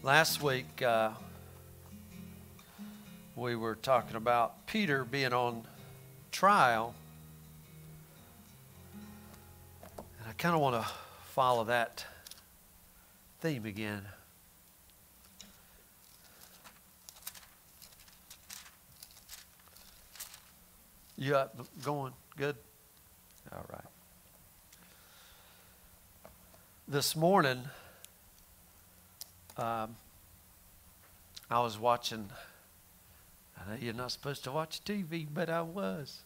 Last week, we were talking about Peter being on trial. And I kind of want to follow that theme again. You up, going good? All right. This morning, I was watching, I know you're not supposed to watch TV, but I was.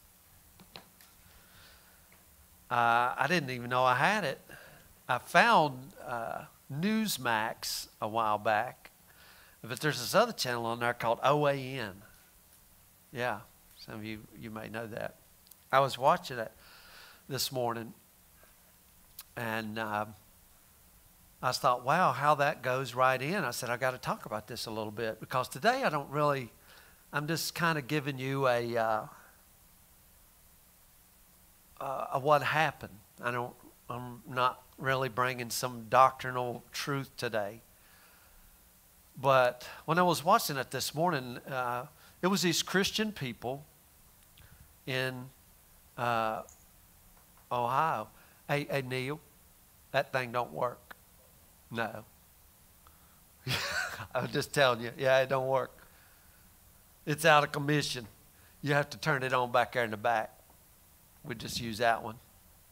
I didn't even know I had it. I found Newsmax a while back, but there's this other channel on there called OAN. Yeah, some of you may know that. I was watching it this morning, and I thought, wow, how that goes right in. I said, I got to talk about this a little bit because today I'm just kind of giving you a what happened. I'm not really bringing some doctrinal truth today. But when I was watching it this morning, it was these Christian people in Ohio. Hey, Neil, that thing don't work. No. I'm just telling you, yeah, it don't work. It's out of commission. You have to turn it on back there in the back. We just use that one.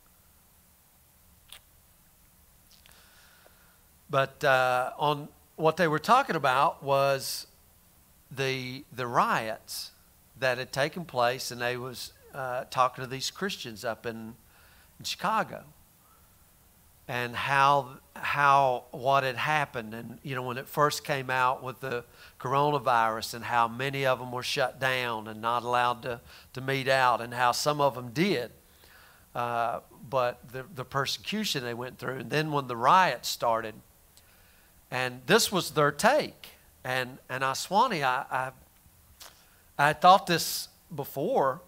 But on what they were talking about was the riots that had taken place, and they was talking to these Christians up in Chicago, and how what had happened, and when it first came out with the coronavirus, and how many of them were shut down and not allowed to meet out, and how some of them did, but the persecution they went through, and then when the riots started, and this was their take, and Swanee, I thought this before,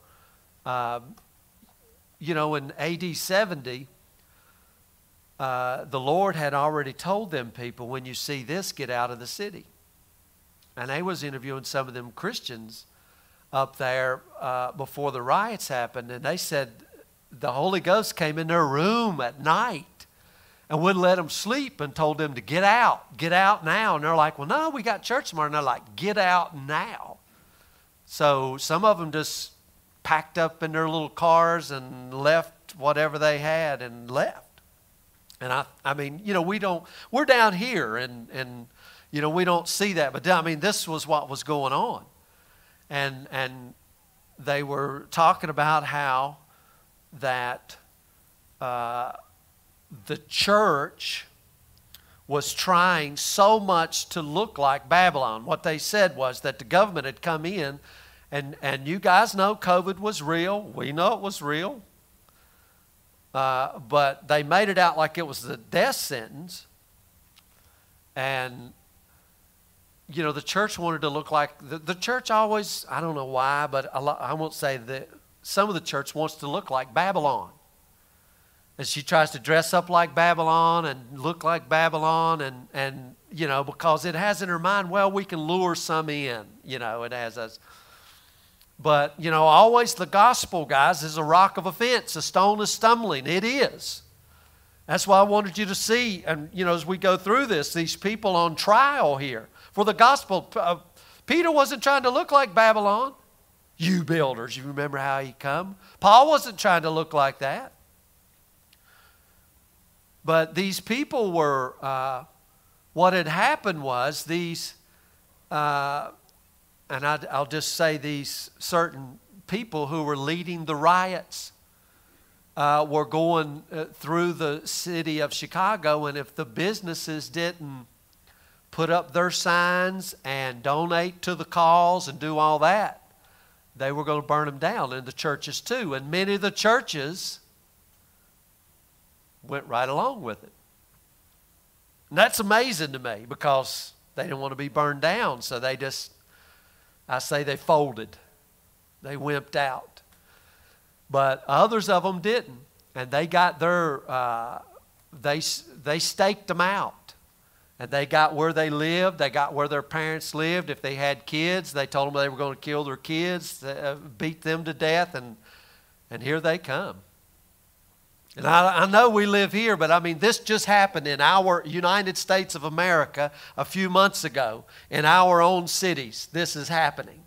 in AD 70. The Lord had already told them people, when you see this, get out of the city. And they was interviewing some of them Christians up there before the riots happened. And they said the Holy Ghost came in their room at night and wouldn't let them sleep and told them to get out now. And they're like, well, no, we got church tomorrow. And they're like, get out now. So some of them just packed up in their little cars and left whatever they had and left. And I mean, we're down here and we don't see that. But I mean, this was what was going on. And they were talking about how that the church was trying so much to look like Babylon. What they said was that the government had come in, and you guys know COVID was real. We know it was real. But they made it out like it was the death sentence. And, the church wanted to look like, the church always, I don't know why, but I won't say that some of the church wants to look like Babylon. And she tries to dress up like Babylon and look like Babylon and because it has in her mind, well, we can lure some in, it has us. But, always the gospel, guys, is a rock of offense, a stone of stumbling. It is. That's why I wanted you to see, and, as we go through this, these people on trial here for the gospel. Peter wasn't trying to look like Babylon. You builders, you remember how he come? Paul wasn't trying to look like that. But these people were, what had happened was these... And I'll just say these certain people who were leading the riots were going through the city of Chicago, and if the businesses didn't put up their signs and donate to the cause and do all that, they were going to burn them down, and the churches too. And many of the churches went right along with it. And that's amazing to me because they didn't want to be burned down, so they just... I say they folded. They wimped out. But others of them didn't. And they got their, they staked them out. And they got where they lived. They got where their parents lived. If they had kids, they told them they were going to kill their kids, beat them to death, and here they come. And I know we live here, but I mean, this just happened in our United States of America a few months ago. In our own cities, this is happening.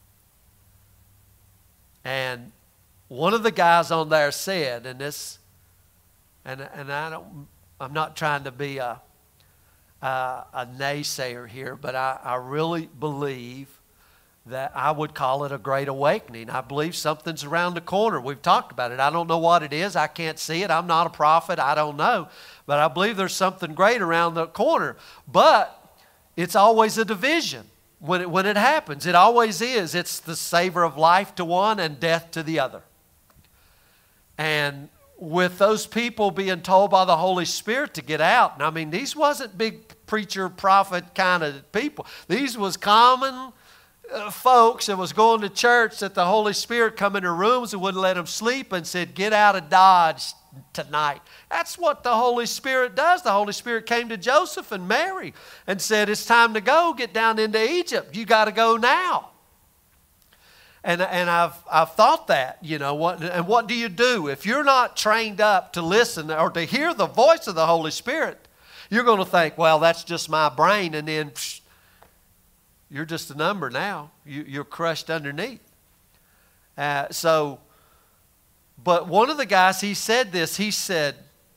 And one of the guys on there said, I'm not trying to be a naysayer here, but I really believe that I would call it a great awakening. I believe something's around the corner. We've talked about it. I don't know what it is. I can't see it. I'm not a prophet. I don't know. But I believe there's something great around the corner. But it's always a division when it happens. It always is. It's the savor of life to one and death to the other. And with those people being told by the Holy Spirit to get out, and I mean, these wasn't big preacher, prophet kind of people. These was common folks that was going to church that the Holy Spirit come in their rooms and wouldn't let them sleep and said, get out of Dodge tonight. That's what the Holy Spirit does. The Holy Spirit came to Joseph and Mary and said, it's time to go. Get down into Egypt. You got to go now. And I've thought that, you know, what do you do? If you're not trained up to listen or to hear the voice of the Holy Spirit, you're going to think, well, that's just my brain, and then you're just a number now. You're crushed underneath. But one of the guys, he said this. He said,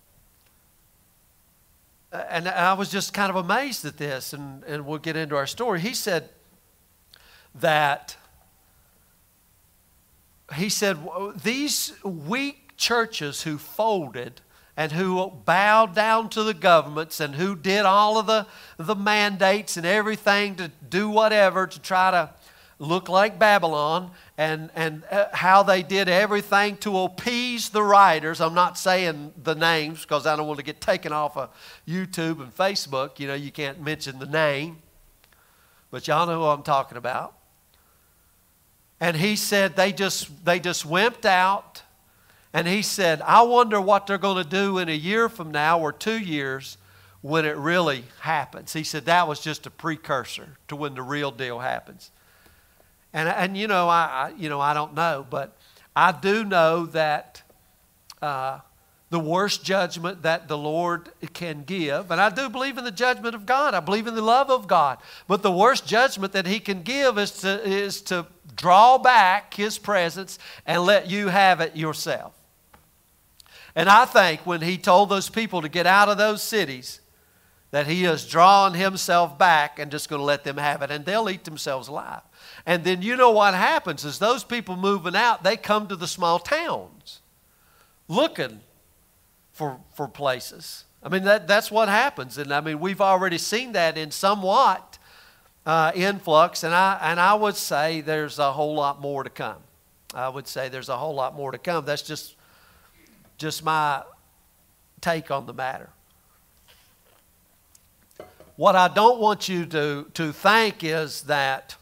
and I was just kind of amazed at this, and we'll get into our story. He said that, these weak churches who folded and who bowed down to the governments and who did all of the mandates and everything to do whatever to try to look like Babylon, and how they did everything to appease the writers. I'm not saying the names because I don't want to get taken off of YouTube and Facebook. You know, you can't mention the name. But y'all know who I'm talking about. And he said they just wimped out. And he said, I wonder what they're going to do in a year from now or 2 years when it really happens. He said that was just a precursor to when the real deal happens. And you know, I don't know, but I do know that the worst judgment that the Lord can give, and I do believe in the judgment of God. I believe in the love of God. But the worst judgment that He can give is to draw back His presence and let you have it yourself. And I think when He told those people to get out of those cities, that He is drawing Himself back and just going to let them have it, and they'll eat themselves alive. And then you know what happens is those people moving out, they come to the small towns looking for places. I mean, that's what happens. And I mean, we've already seen that in somewhat influx, and I would say there's a whole lot more to come. I would say there's a whole lot more to come. That's just my take on the matter. What I don't want you to think is that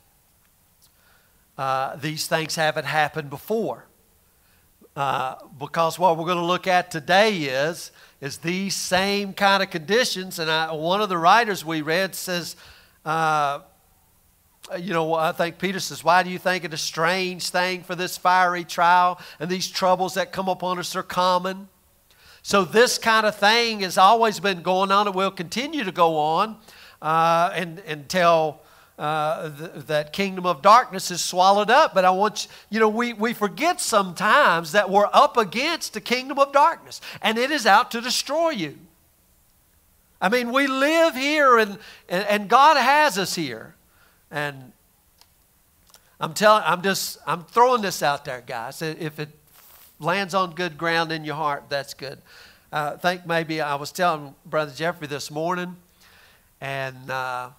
these things haven't happened before. Because what we're going to look at today is these same kind of conditions. And one of the writers we read says, I think Peter says, why do you think it a strange thing for this fiery trial and these troubles that come upon us are common? So this kind of thing has always been going on and will continue to go on until that kingdom of darkness is swallowed up. But I want we forget sometimes that we're up against the kingdom of darkness, and it is out to destroy you. I mean, we live here, and God has us here, and I'm throwing this out there, guys. If it lands on good ground in your heart, that's good. I think maybe I was telling Brother Jeffrey this morning, and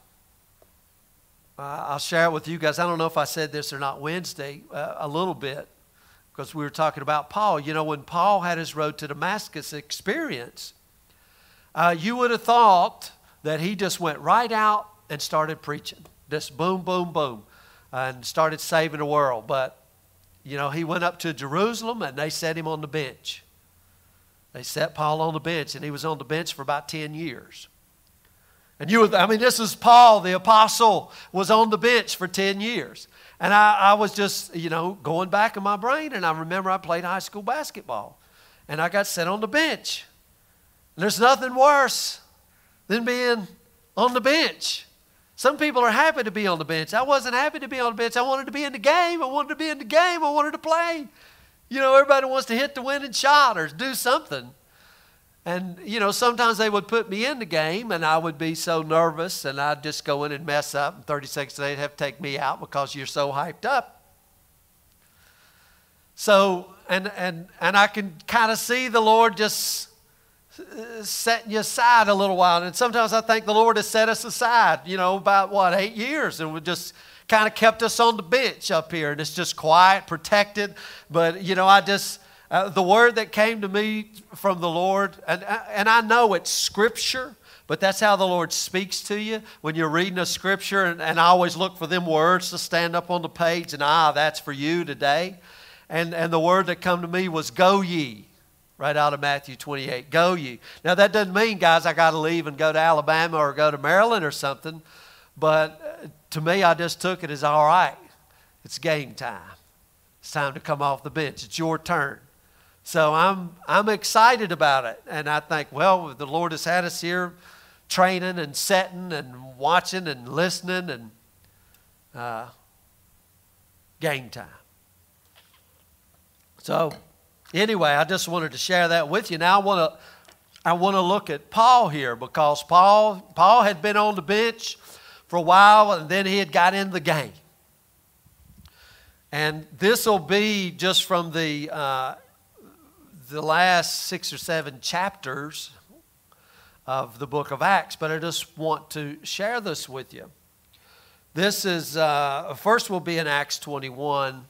I'll share it with you guys. I don't know if I said this or not Wednesday, a little bit, because we were talking about Paul. You know, when Paul had his road to Damascus experience, you would have thought that he just went right out and started preaching. Just boom, boom, boom, and started saving the world. But, you know, he went up to Jerusalem and they set him on the bench. They set Paul on the bench, and he was on the bench for about 10 years. And this is Paul, the apostle, was on the bench for 10 years. And I was just, going back in my brain, and I remember I played high school basketball. And I got set on the bench. And there's nothing worse than being on the bench. Some people are happy to be on the bench. I wasn't happy to be on the bench. I wanted to be in the game. I wanted to play. Everybody wants to hit the winning shot or do something. And, sometimes they would put me in the game, and I would be so nervous, and I'd just go in and mess up. And 30 seconds they'd have to take me out because you're so hyped up. So, and I can kind of see the Lord just setting you aside a little while. And sometimes I think the Lord has set us aside, about 8 years, and we just kind of kept us on the bench up here, and it's just quiet, protected. But, the word that came to me from the Lord, and I know it's Scripture, but that's how the Lord speaks to you when you're reading a Scripture, and I always look for them words to stand up on the page, and that's for you today. And the word that come to me was, go ye, right out of Matthew 28, go ye. Now that doesn't mean, guys, I got to leave and go to Alabama or go to Maryland or something, but to me, I just took it as, all right, it's game time. It's time to come off the bench. It's your turn. So I'm excited about it. And I think, well, the Lord has had us here training and setting and watching and listening, and game time. So anyway, I just wanted to share that with you. Now I want to look at Paul here, because Paul had been on the bench for a while, and then he had got in the game. And this will be just from the last 6 or 7 chapters of the book of Acts, but I just want to share this with you. This is, first will be in Acts 21,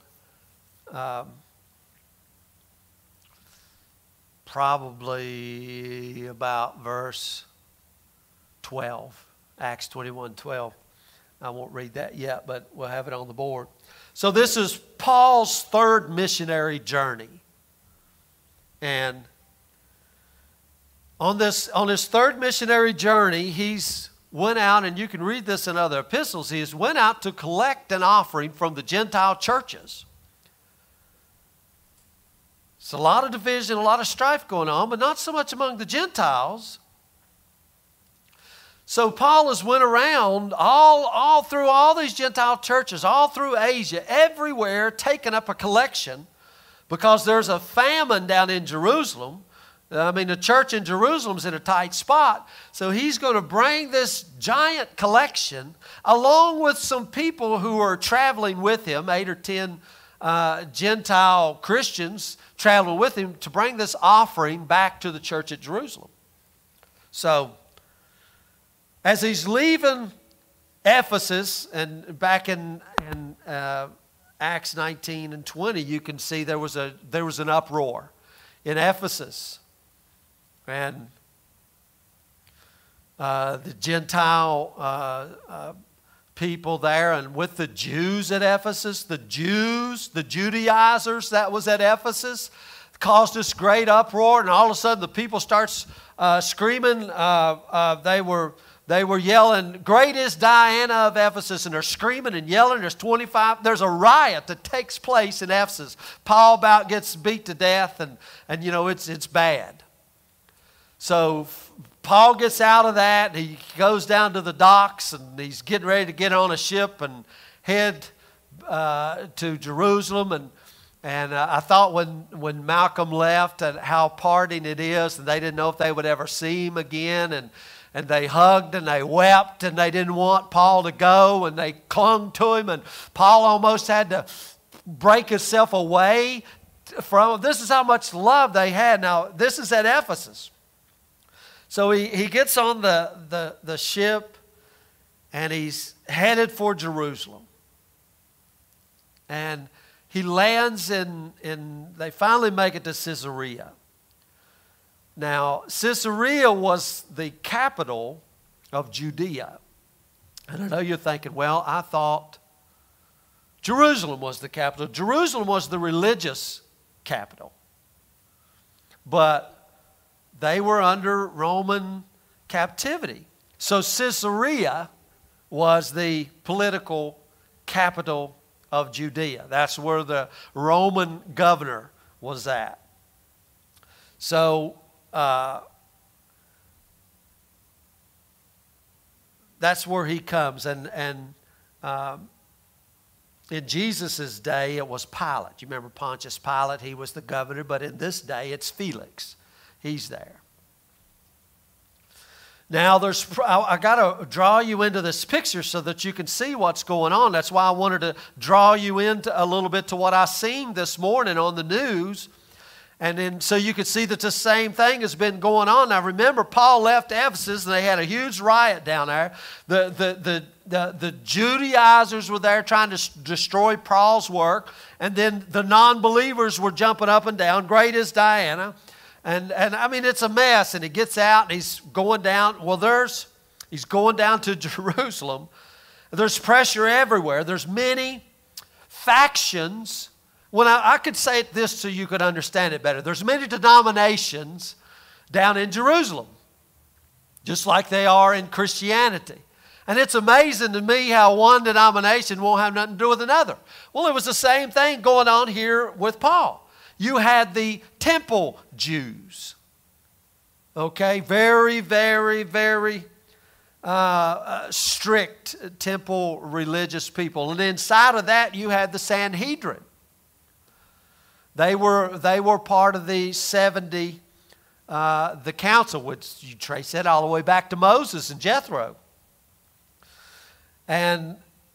probably about verse 12, Acts 21:12. I won't read that yet, but we'll have it on the board. So this is Paul's third missionary journey. And on his third missionary journey, he's went out, and you can read this in other epistles, he went out to collect an offering from the Gentile churches. It's a lot of division, a lot of strife going on, but not so much among the Gentiles. So Paul has went around all through all these Gentile churches, all through Asia, everywhere, taking up a collection, because there's a famine down in Jerusalem. The church in Jerusalem's in a tight spot. So he's going to bring this giant collection along with some people who are traveling with him, 8 or 10 Gentile Christians traveling with him, to bring this offering back to the church at Jerusalem. So as he's leaving Ephesus, and back in Acts 19 and 20, you can see there was an uproar in Ephesus. And the Gentile people there, and with the Jews at Ephesus, the Judaizers that was at Ephesus, caused this great uproar, and all of a sudden the people starts screaming. They were yelling, "Great is Diana of Ephesus," and they're screaming and yelling. There's a riot that takes place in Ephesus. Paul about gets beat to death, and it's bad. So Paul gets out of that, and he goes down to the docks, and he's getting ready to get on a ship and head to Jerusalem. And I thought when Malcolm left, and how parting it is, and they didn't know if they would ever see him again, and they hugged and they wept, and they didn't want Paul to go, and they clung to him, and Paul almost had to break himself away from him. This is how much love they had. Now, this is at Ephesus. So he gets on the ship, and he's headed for Jerusalem. And he lands they finally make it to Caesarea. Now, Caesarea was the capital of Judea. And I know you're thinking, well, I thought Jerusalem was the capital. Jerusalem was the religious capital. But they were under Roman captivity. So Caesarea was the political capital of Judea. That's where the Roman governor was at. So that's where he comes. And in Jesus' day, it was Pilate. You remember Pontius Pilate? He was the governor. But in this day, it's Felix. He's there. Now, I got to draw you into this picture so that you can see what's going on. That's why I wanted to draw you into a little bit to what I seen this morning on the news. And then so you could see that the same thing has been going on. Now, remember, Paul left Ephesus, and they had a huge riot down there. The Judaizers were there trying to destroy Paul's work. And then the non-believers were jumping up and down. Great is Diana. And I mean, it's a mess. And he gets out and he's going down. Well, he's going down to Jerusalem. There's pressure everywhere. There's many factions. When I could say it this so you could understand it better. There's many denominations down in Jerusalem, just like they are in Christianity. And it's amazing to me how one denomination won't have nothing to do with another. Well, it was the same thing going on here with Paul. You had the temple Jews. Okay, very, very, very strict temple religious people. And inside of that, you had the Sanhedrin. They were part of the 70, the council, which you trace that all the way back to Moses and Jethro. And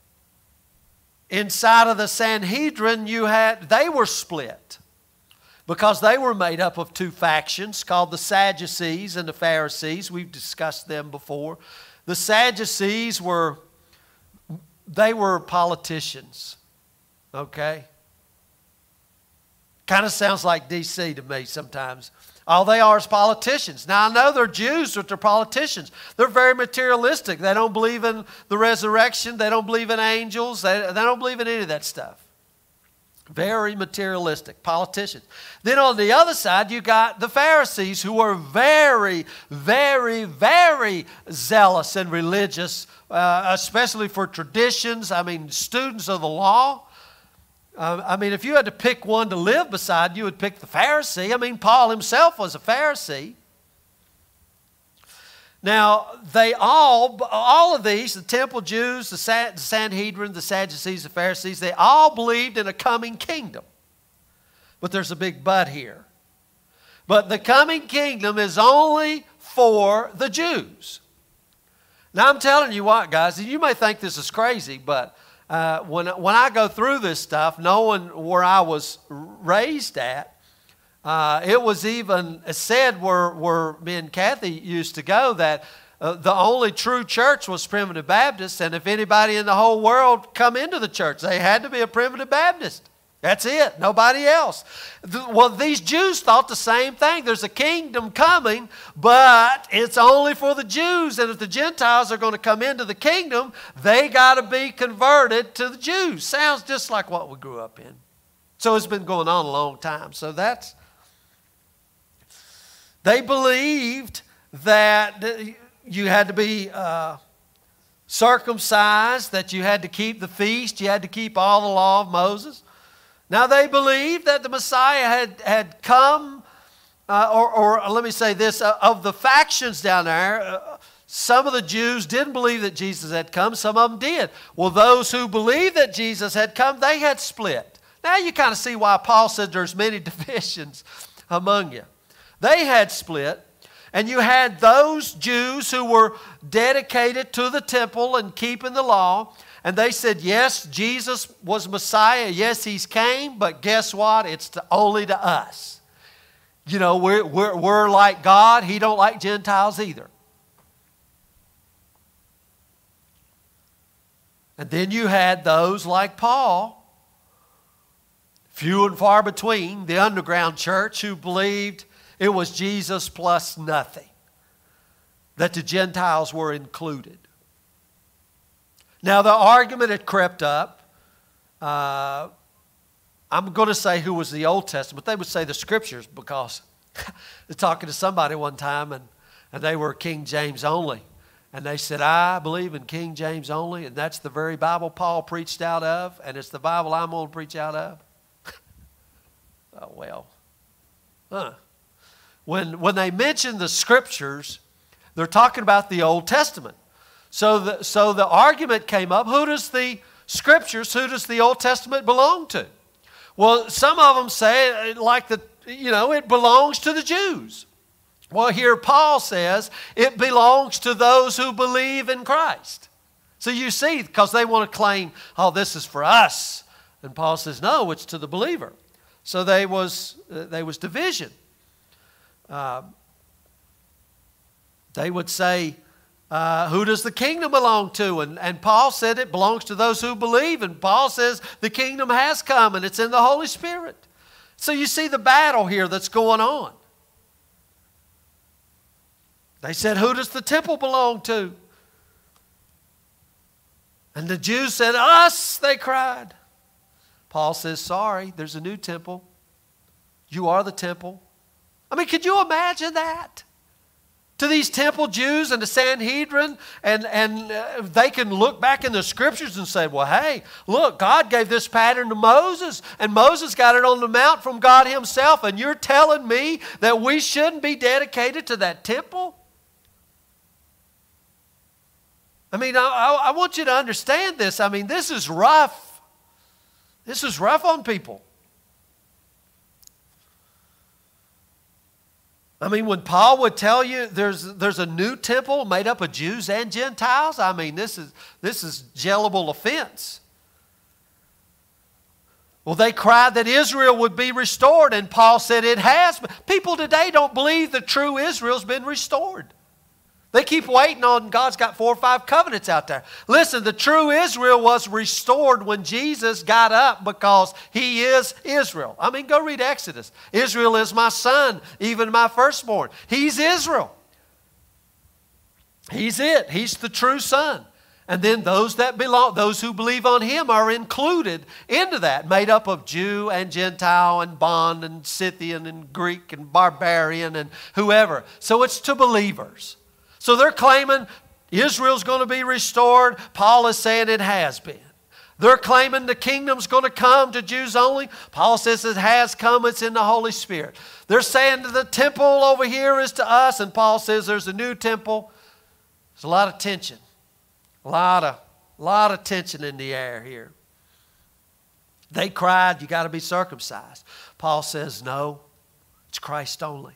inside of the Sanhedrin, they were split because they were made up of two factions called the Sadducees and the Pharisees. We've discussed them before. The Sadducees were politicians, okay? Kind of sounds like D.C. to me sometimes. All they are is politicians. Now, I know they're Jews, but they're politicians. They're very materialistic. They don't believe in the resurrection. They don't believe in angels. They don't believe in any of that stuff. Very materialistic politicians. Then on the other side, you got the Pharisees, who were very, very, very zealous and religious, especially for traditions. I mean, students of the law. If you had to pick one to live beside, you would pick the Pharisee. I mean, Paul himself was a Pharisee. Now, all of these, the temple Jews, the Sanhedrin, the Sadducees, the Pharisees, they all believed in a coming kingdom. But there's a big but here. But the coming kingdom is only for the Jews. Now, I'm telling you what, guys, and you may think this is crazy, but when I go through this stuff, knowing where I was raised at, it was even said where me and Kathy used to go that the only true church was Primitive Baptist, and if anybody in the whole world come into the church, they had to be a Primitive Baptist. That's it, nobody else. Well, these Jews thought the same thing. There's a kingdom coming, but it's only for the Jews. And if the Gentiles are going to come into the kingdom, they got to be converted to the Jews. Sounds just like what we grew up in. So it's been going on a long time. So they believed that you had to be circumcised, that you had to keep the feast, you had to keep all the law of Moses. Now, they believed that the Messiah had come, or let me say this, of the factions down there, some of the Jews didn't believe that Jesus had come, some of them did. Well, those who believed that Jesus had come, they had split. Now, you kind of see why Paul said there's many divisions among you. They had split, and you had those Jews who were dedicated to the temple and keeping the law. And they said, yes, Jesus was Messiah. Yes, He's came, but guess what? It's only to us. You know, we're like God. He don't like Gentiles either. And then you had those like Paul, few and far between, the underground church, who believed it was Jesus plus nothing, that the Gentiles were included. Now, the argument had crept up. I'm going to say who was the Old Testament. They would say the Scriptures, because they're talking to somebody one time, and they were King James only. And they said, I believe in King James only, and that's the very Bible Paul preached out of, and it's the Bible I'm going to preach out of. Oh, well. When they mention the Scriptures, they're talking about the Old Testament. So the argument came up, who does the Scriptures, who does the Old Testament belong to? Well, some of them say, it belongs to the Jews. Well, here Paul says it belongs to those who believe in Christ. So you see, because they want to claim, oh, this is for us. And Paul says, no, it's to the believer. So there was division. They would say, who does the kingdom belong to? And Paul said it belongs to those who believe. And Paul says the kingdom has come and it's in the Holy Spirit. So you see the battle here that's going on. They said, who does the temple belong to? And the Jews said, us, they cried. Paul says, sorry, there's a new temple. You are the temple. I mean, could you imagine that? To these temple Jews and the Sanhedrin, and they can look back in the Scriptures and say, well, hey, look, God gave this pattern to Moses, and Moses got it on the mount from God himself, and you're telling me that we shouldn't be dedicated to that temple? I mean, I want you to understand this. I mean, this is rough. This is rough on people. I mean, when Paul would tell you there's a new temple made up of Jews and Gentiles, I mean, this is jailable offense. Well, they cried that Israel would be restored, and Paul said it has. People today don't believe the true Israel's been restored. They keep waiting on God's got 4 or 5 covenants out there. Listen, the true Israel was restored when Jesus got up because he is Israel. I mean, go read Exodus. Israel is my son, even my firstborn. He's Israel. He's it. He's the true son. And then those who believe on him are included into that, made up of Jew and Gentile and bond and Scythian and Greek and barbarian and whoever. So it's to believers. So they're claiming Israel's going to be restored. Paul is saying it has been. They're claiming the kingdom's going to come to Jews only. Paul says it has come. It's in the Holy Spirit. They're saying the temple over here is to us, and Paul says there's a new temple. There's a lot of tension. A lot of tension in the air here. They cried, you got to be circumcised. Paul says, no, it's Christ only.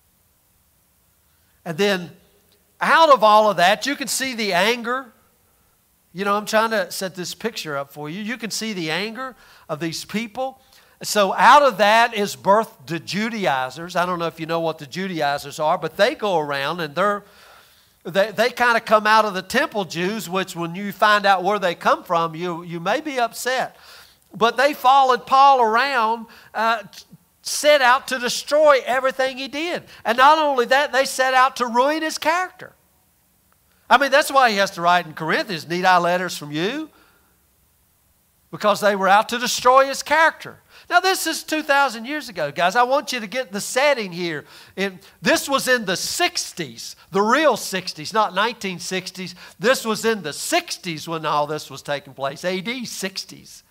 And then out of all of that, you can see the anger. You know, I'm trying to set this picture up for you. You can see the anger of these people. So out of that is birthed the Judaizers. I don't know if you know what the Judaizers are, but they go around and they kind of come out of the temple Jews, which when you find out where they come from, you may be upset. But they followed Paul around, set out to destroy everything he did. And not only that, they set out to ruin his character. I mean, that's why he has to write in Corinthians, need I letters from you? Because they were out to destroy his character. Now, this is 2,000 years ago, guys. I want you to get the setting here. This was in the 60s, the real 60s, not 1960s. This was in the 60s when all this was taking place, AD 60s.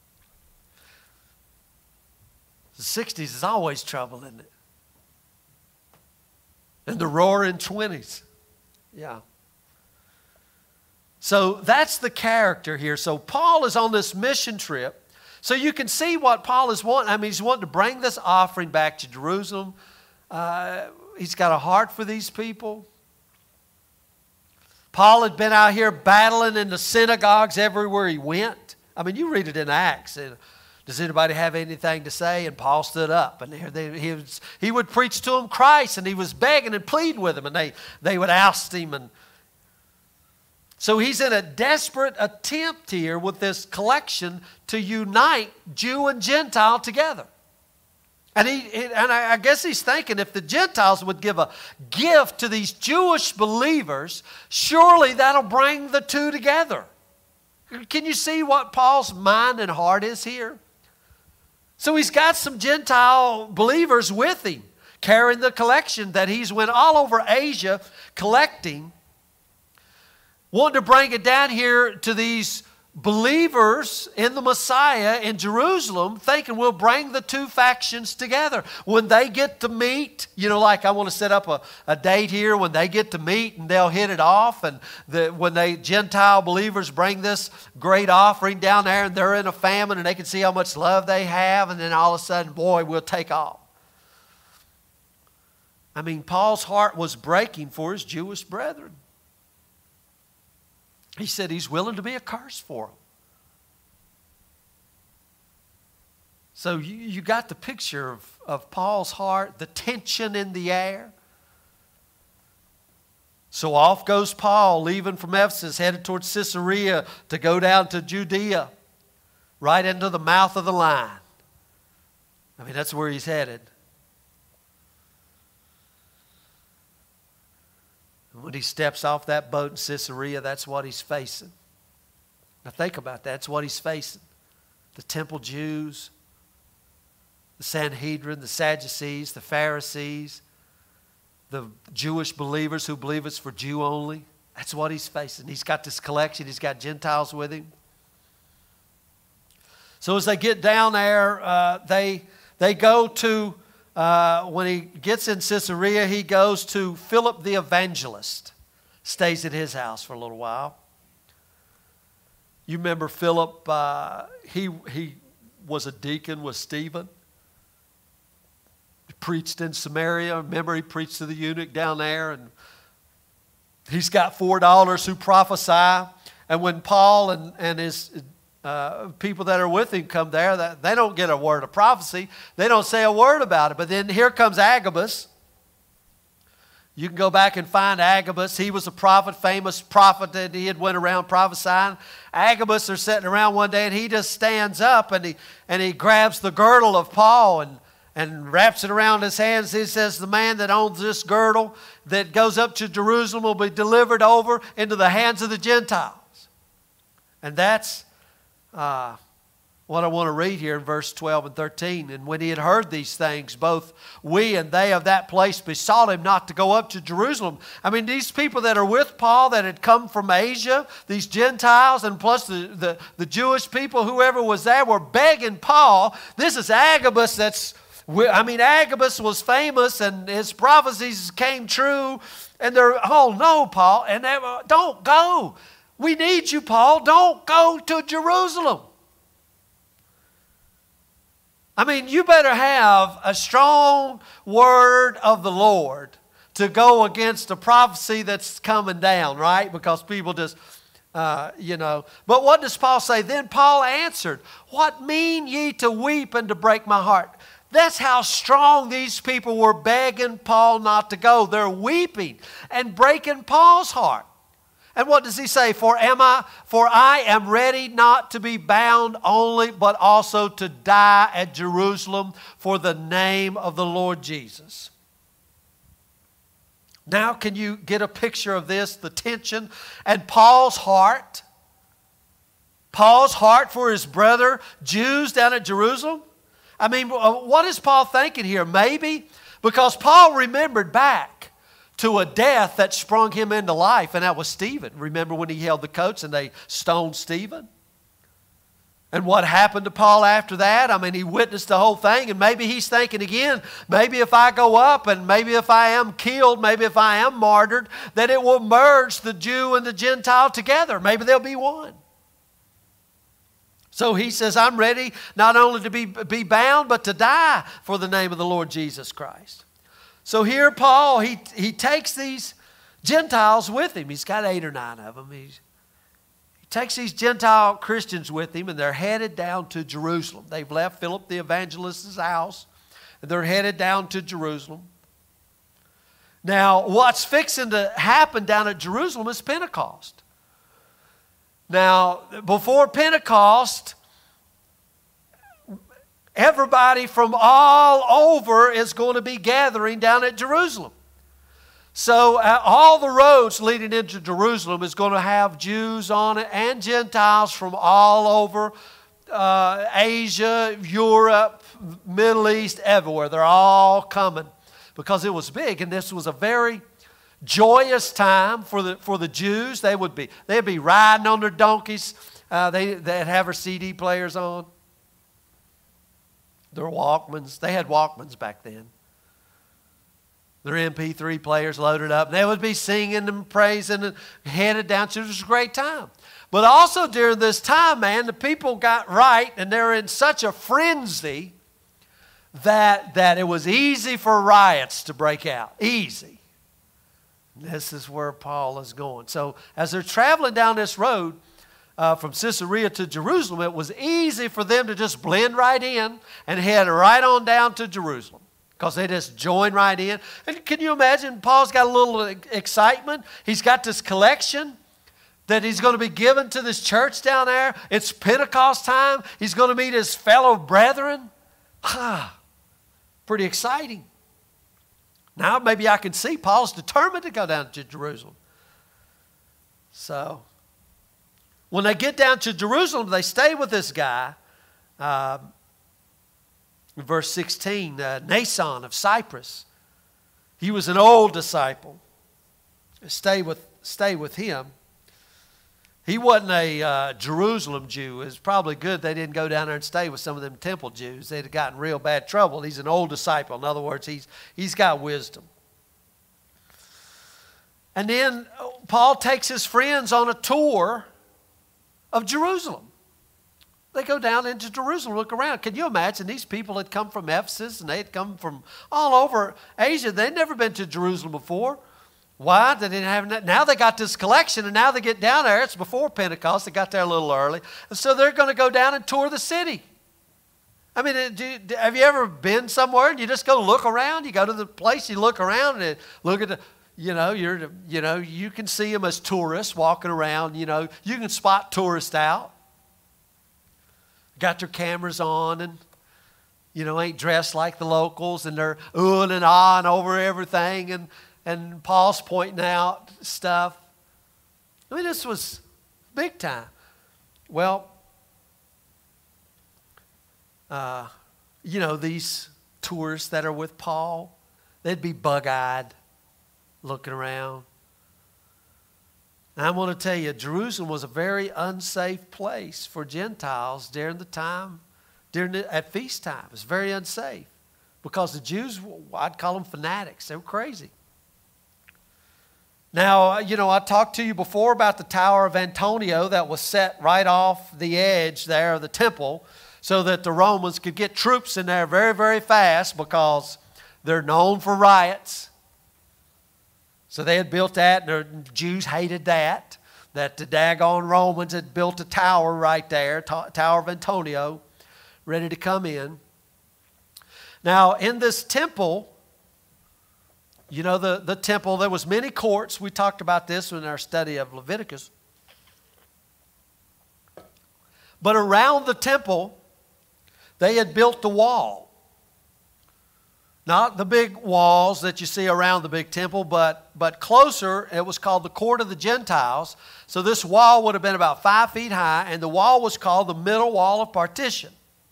The 60s is always trouble, isn't it? And the roaring 20s. Yeah. So that's the character here. So Paul is on this mission trip. So you can see what Paul is wanting. I mean, he's wanting to bring this offering back to Jerusalem. He's got a heart for these people. Paul had been out here battling in the synagogues everywhere he went. I mean, you read it in Acts. Does anybody have anything to say? And Paul stood up, and he would preach to them Christ, and he was begging and pleading with them, and they would oust him. And so he's in a desperate attempt here with this collection to unite Jew and Gentile together. And I guess he's thinking if the Gentiles would give a gift to these Jewish believers, surely that'll bring the two together. Can you see what Paul's mind and heart is here? So he's got some Gentile believers with him, carrying the collection that he's went all over Asia collecting. wanting to bring it down here to these believers in the Messiah in Jerusalem, thinking we'll bring the two factions together. When they get to meet, like I want to set up a date here, when they get to meet and they'll hit it off, and when Gentile believers bring this great offering down there and they're in a famine and they can see how much love they have, and then all of a sudden, boy, we'll take off. I mean, Paul's heart was breaking for his Jewish brethren. He said he's willing to be a curse for them. So you got the picture of Paul's heart, the tension in the air. So off goes Paul, leaving from Ephesus, headed towards Caesarea to go down to Judea, right into the mouth of the lion. I mean, that's where he's headed. When he steps off that boat in Caesarea, that's what he's facing. Now think about that. That's what he's facing. The temple Jews, the Sanhedrin, the Sadducees, the Pharisees, the Jewish believers who believe it's for Jew only. That's what he's facing. He's got this collection. He's got Gentiles with him. So as they get down there, they go to... when he gets in Caesarea, he goes to Philip the evangelist. Stays at his house for a little while. You remember Philip, he was a deacon with Stephen. He preached in Samaria. Remember, he preached to the eunuch down there. And he's got 4 daughters who prophesy. And when Paul and his... people that are with him come there, they don't get a word of prophecy. They don't say a word about it. But then here comes Agabus. You can go back and find Agabus. He was a prophet, famous prophet that he had went around prophesying. Agabus are sitting around one day and he just stands up and he grabs the girdle of Paul and wraps it around his hands. He says, the man that owns this girdle that goes up to Jerusalem will be delivered over into the hands of the Gentiles. And that's what I want to read here in verse 12 and 13. And when he had heard these things, both we and they of that place besought him not to go up to Jerusalem. I mean, these people that are with Paul that had come from Asia, these Gentiles, and plus the Jewish people, whoever was there, were begging Paul. This is Agabus Agabus was famous and his prophecies came true. And they're, oh no, Paul, and they were, don't go. We need you, Paul. Don't go to Jerusalem. I mean, you better have a strong word of the Lord to go against a prophecy that's coming down, right? Because people just, But what does Paul say? Then Paul answered, what mean ye to weep and to break my heart? That's how strong these people were begging Paul not to go. They're weeping and breaking Paul's heart. And what does he say? For I am ready not to be bound only, but also to die at Jerusalem for the name of the Lord Jesus. Now can you get a picture of this, the tension and Paul's heart? Paul's heart for his brother Jews down at Jerusalem? I mean, what is Paul thinking here? Maybe because Paul remembered back to a death that sprung him into life, and that was Stephen. Remember when he held the coats and they stoned Stephen? And what happened to Paul after that? I mean, he witnessed the whole thing, and maybe he's thinking again, maybe if I go up and maybe if I am killed, maybe if I am martyred, that it will merge the Jew and the Gentile together. Maybe they'll be one. So he says, I'm ready not only to be bound, but to die for the name of the Lord Jesus Christ. So here Paul, he takes these Gentiles with him. He's got 8 or 9 of them. He takes these Gentile Christians with him, and they're headed down to Jerusalem. They've left Philip the evangelist's house, and they're headed down to Jerusalem. Now, what's fixing to happen down at Jerusalem is Pentecost. Now, before Pentecost, everybody from all over is going to be gathering down at Jerusalem. So all the roads leading into Jerusalem is going to have Jews on it and Gentiles from all over Asia, Europe, Middle East, everywhere. They're all coming because it was big, and this was a very joyous time for the Jews. They'd be riding on their donkeys. They'd have their CD players on. Their Walkmans. They had Walkmans back then. Their MP3 players loaded up. They would be singing and praising and headed down to it. It was a great time. But also during this time, man, the people got right, and they're in such a frenzy that it was easy for riots to break out. Easy. This is where Paul is going. So as they're traveling down this road from Caesarea to Jerusalem, it was easy for them to just blend right in and head right on down to Jerusalem, because they just joined right in. And can you imagine, Paul's got a little excitement. He's got this collection that he's going to be given to this church down there. It's Pentecost time. He's going to meet his fellow brethren. Pretty exciting. Now maybe I can see Paul's determined to go down to Jerusalem. So when they get down to Jerusalem, they stay with this guy. Verse 16, Nason of Cyprus. He was an old disciple. Stay with him. He wasn't a Jerusalem Jew. It's probably good they didn't go down there and stay with some of them temple Jews. They'd have gotten real bad trouble. He's an old disciple. In other words, he's got wisdom. And then Paul takes his friends on a tour of Jerusalem. They go down into Jerusalem, look around. Can you imagine? These people had come from Ephesus, and they had come from all over Asia. They'd never been to Jerusalem before. Why? They didn't have that. Now they got this collection, and now they get down there. It's before Pentecost. They got there a little early. And so they're going to go down and tour the city. I mean, have you ever been somewhere and you just go look around? You go to the place, you look around and look at the, you can see them as tourists walking around. You can spot tourists out. Got their cameras on and, ain't dressed like the locals, and they're oohing and ahhing over everything, and Paul's pointing out stuff. I mean, this was big time. Well, these tourists that are with Paul, they'd be bug-eyed looking around. And I want to tell you, Jerusalem was a very unsafe place for Gentiles at feast time. It was very unsafe because the Jews, I'd call them fanatics. They were crazy. Now, I talked to you before about the Tower of Antonio that was set right off the edge there of the temple so that the Romans could get troops in there very, very fast because they're known for riots. So they had built that, and the Jews hated that the daggone Romans had built a tower right there, Tower of Antonio, ready to come in. Now, in this temple, the temple, there was many courts. We talked about this in our study of Leviticus. But around the temple, they had built the wall. Not the big walls that you see around the big temple, but closer, it was called the Court of the Gentiles. So this wall would have been about 5 feet high, and the wall was called the Middle Wall of Partition.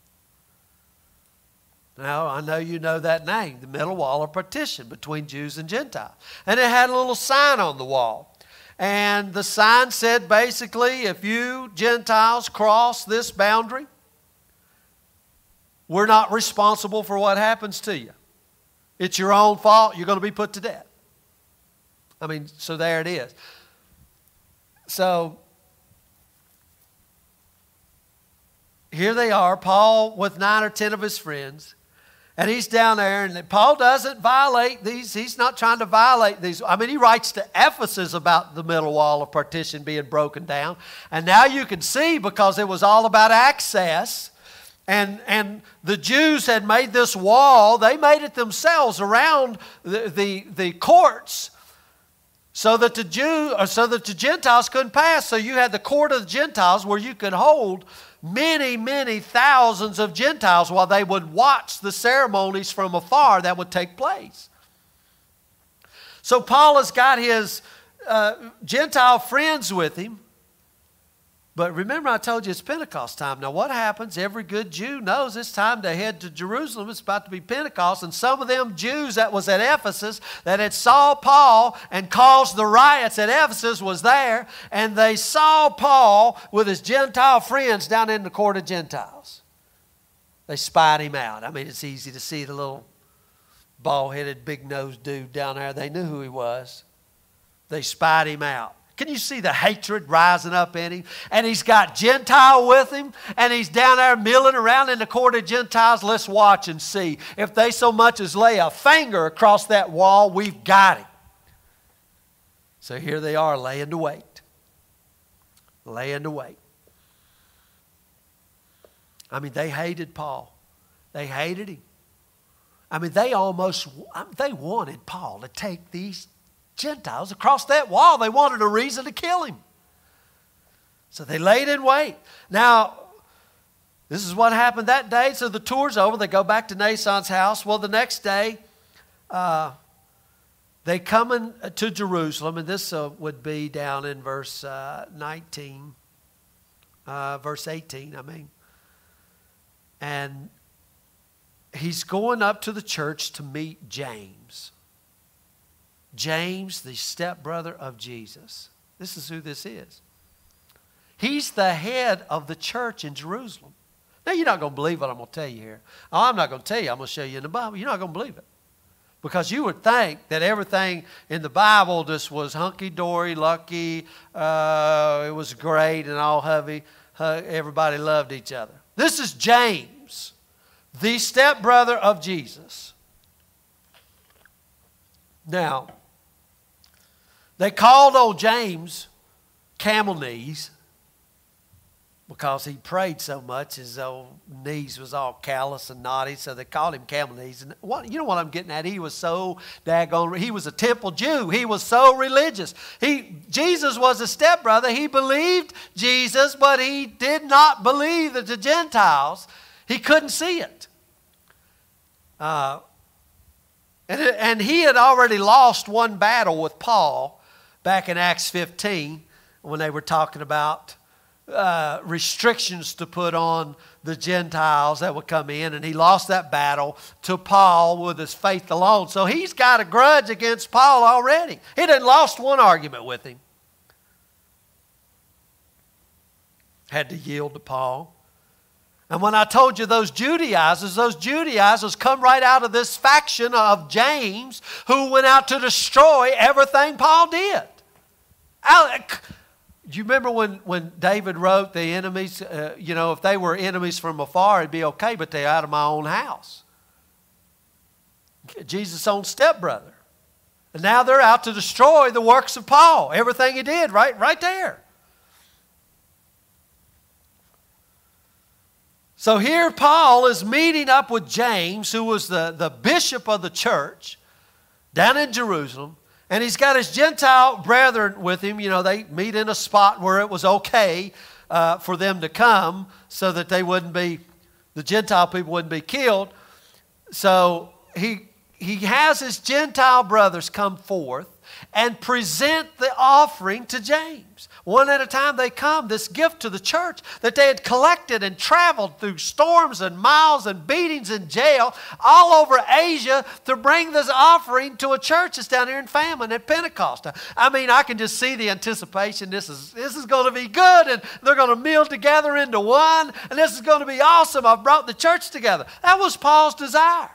Now, I know you know that name, the Middle Wall of Partition between Jews and Gentiles. And it had a little sign on the wall. And the sign said basically, if you Gentiles cross this boundary, we're not responsible for what happens to you. It's your own fault. You're going to be put to death. I mean, so there it is. So here they are, Paul with 9 or 10 of his friends. And he's down there, and Paul doesn't violate these. He's not trying to violate these. I mean, he writes to Ephesus about the middle wall of partition being broken down. And now you can see, because it was all about access, and the Jews had made this wall. They made it themselves around the courts so that the Gentiles couldn't pass. So you had the court of the Gentiles where you could hold many, many thousands of Gentiles while they would watch the ceremonies from afar that would take place. So Paul has got his Gentile friends with him. But remember I told you it's Pentecost time. Now what happens? Every good Jew knows it's time to head to Jerusalem. It's about to be Pentecost. And some of them Jews that was at Ephesus that had saw Paul and caused the riots at Ephesus was there. And they saw Paul with his Gentile friends down in the court of Gentiles. They spied him out. I mean, it's easy to see the little bald-headed, big-nosed dude down there. They knew who he was. They spied him out. Can you see the hatred rising up in him? And he's got Gentile with him, and he's down there milling around in the court of Gentiles. Let's watch and see. If they so much as lay a finger across that wall, we've got him. So here they are laying to wait. Laying to wait. I mean, they hated Paul. They hated him. I mean, they wanted Paul to take these Gentiles across that wall. They wanted a reason to kill him. So they laid in wait. Now, this is what happened that day. So the tour's over. They go back to Nason's house. Well, the next day, they come to Jerusalem, and this would be down in verse 19, verse 18, I mean. And he's going up to the church to meet James. James, the stepbrother of Jesus. This is who this is. He's the head of the church in Jerusalem. Now, you're not going to believe what I'm going to tell you here. Oh, I'm not going to tell you. I'm going to show you in the Bible. You're not going to believe it. Because you would think that everything in the Bible just was hunky-dory, lucky, it was great and all heavy. Everybody loved each other. This is James, the stepbrother of Jesus. Now, they called old James Camel Knees because he prayed so much. His old knees was all callous and knotty, so they called him Camel Knees. And you know what I'm getting at? He was so daggone, he was a temple Jew. He was so religious. Jesus was a stepbrother. He believed Jesus, but he did not believe that the Gentiles, he couldn't see it. And he had already lost one battle with Paul back in Acts 15 when they were talking about restrictions to put on the Gentiles that would come in. And he lost that battle to Paul with his faith alone. So he's got a grudge against Paul already. He had lost one argument with him. Had to yield to Paul. And when I told you those Judaizers come right out of this faction of James who went out to destroy everything Paul did. Do you remember when David wrote the enemies, if they were enemies from afar, it'd be okay, but they're out of my own house. Jesus' own stepbrother. And now they're out to destroy the works of Paul, everything he did, right there. So here Paul is meeting up with James, who was the bishop of the church down in Jerusalem. And he's got his Gentile brethren with him. You know, they meet in a spot where it was okay for them to come so that the Gentile people wouldn't be killed. So he has his Gentile brothers come forth and present the offering to James. One at a time they come, this gift to the church that they had collected and traveled through storms and miles and beatings in jail all over Asia to bring this offering to a church that's down here in famine at Pentecost. I mean, I can just see the anticipation. This is going to be good, and they're going to meal together into one, and this is going to be awesome. I've brought the church together. That was Paul's desire.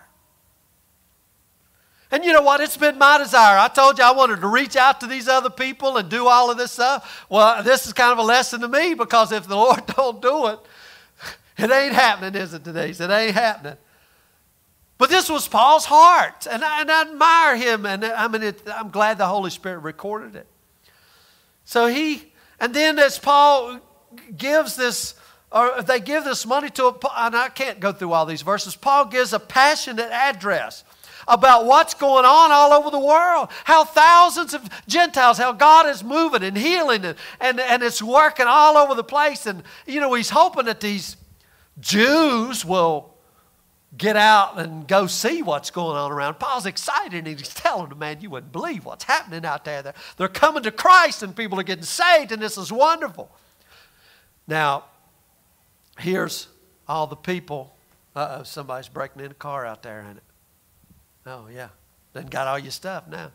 And you know what? It's been my desire. I told you I wanted to reach out to these other people and do all of this stuff. Well, this is kind of a lesson to me, because if the Lord don't do it, it ain't happening, is it, today? It ain't happening. But this was Paul's heart, and I admire him, and I'm glad the Holy Spirit recorded it. So and then as Paul gives this, or they give this money to, and I can't go through all these verses, Paul gives a passionate address about what's going on all over the world. How thousands of Gentiles, how God is moving and healing and it's working all over the place. And, he's hoping that these Jews will get out and go see what's going on around. Paul's excited, and he's telling them, man, you wouldn't believe what's happening out there. They're coming to Christ, and people are getting saved, and this is wonderful. Now, here's all the people. Uh-oh, somebody's breaking in a car out there, ain't it? Oh, yeah. Then got all your stuff now.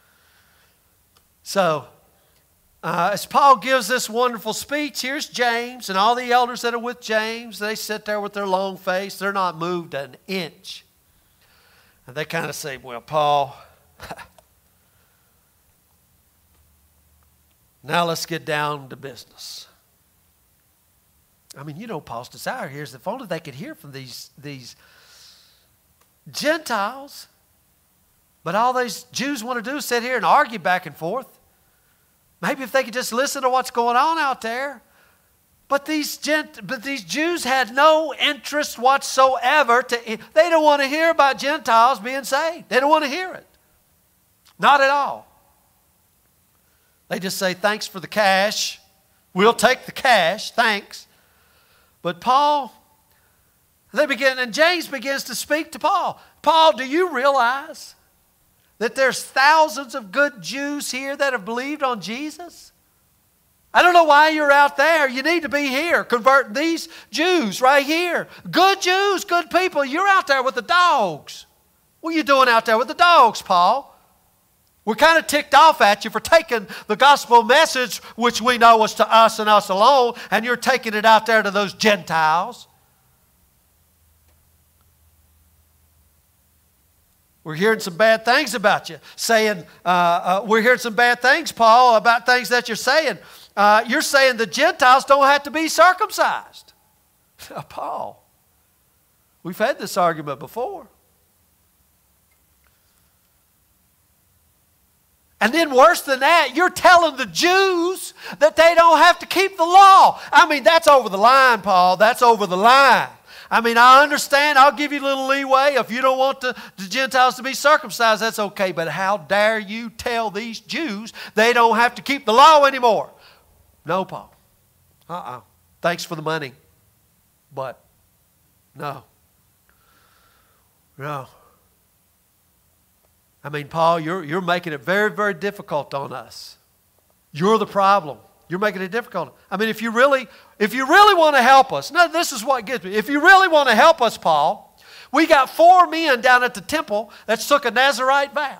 So, as Paul gives this wonderful speech, here's James and all the elders that are with James. They sit there with their long face. They're not moved an inch. And they kind of say, well, Paul, now let's get down to business. I mean, you know, Paul's desire here is if only they could hear from these Gentiles. But all these Jews want to do is sit here and argue back and forth. Maybe if they could just listen to what's going on out there. But these Jews had no interest whatsoever. They don't want to hear about Gentiles being saved. They don't want to hear it. Not at all. They just say, thanks for the cash. We'll take the cash. Thanks. But and James begins to speak to Paul. Paul, do you realize that there's thousands of good Jews here that have believed on Jesus? I don't know why you're out there. You need to be here converting these Jews right here. Good Jews, good people. You're out there with the dogs. What are you doing out there with the dogs, Paul? We're kind of ticked off at you for taking the gospel message, which we know was to us and us alone, and you're taking it out there to those Gentiles. We're hearing some bad things about you, saying, we're hearing some bad things, Paul, about things that you're saying. You're saying the Gentiles don't have to be circumcised. Paul, we've had this argument before. And then worse than that, you're telling the Jews that they don't have to keep the law. I mean, that's over the line, Paul. That's over the line. I mean, I understand. I'll give you a little leeway. If you don't want the Gentiles to be circumcised, that's okay. But how dare you tell these Jews they don't have to keep the law anymore? No, Paul. Thanks for the money. But no. No. I mean, Paul, you're making it very, very difficult on us. You're the problem. You're making it difficult. I mean, if you really want to help us, now this is what gets me. If you really want to help us, Paul, we got 4 men down at the temple that took a Nazirite vow.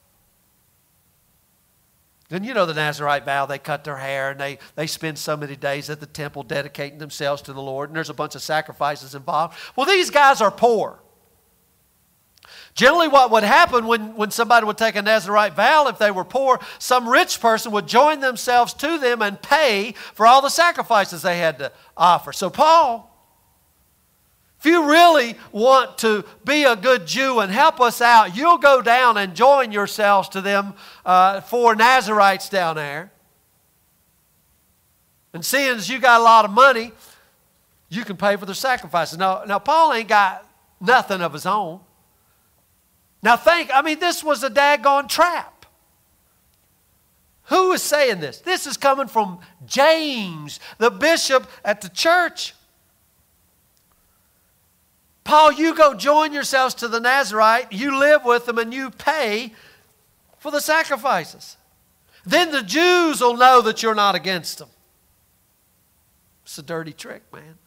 And you know the Nazirite vow, they cut their hair and they spend so many days at the temple dedicating themselves to the Lord, and there's a bunch of sacrifices involved. Well, these guys are poor. Generally what would happen when somebody would take a Nazirite vow, if they were poor, some rich person would join themselves to them and pay for all the sacrifices they had to offer. So Paul, if you really want to be a good Jew and help us out, you'll go down and join yourselves to them 4 Nazirites down there. And seeing as you got a lot of money, you can pay for their sacrifices. Now Paul ain't got nothing of his own. Now this was a daggone trap. Who is saying this? This is coming from James, the bishop at the church. Paul, you go join yourselves to the Nazirite, you live with them and you pay for the sacrifices. Then the Jews will know that you're not against them. It's a dirty trick, man.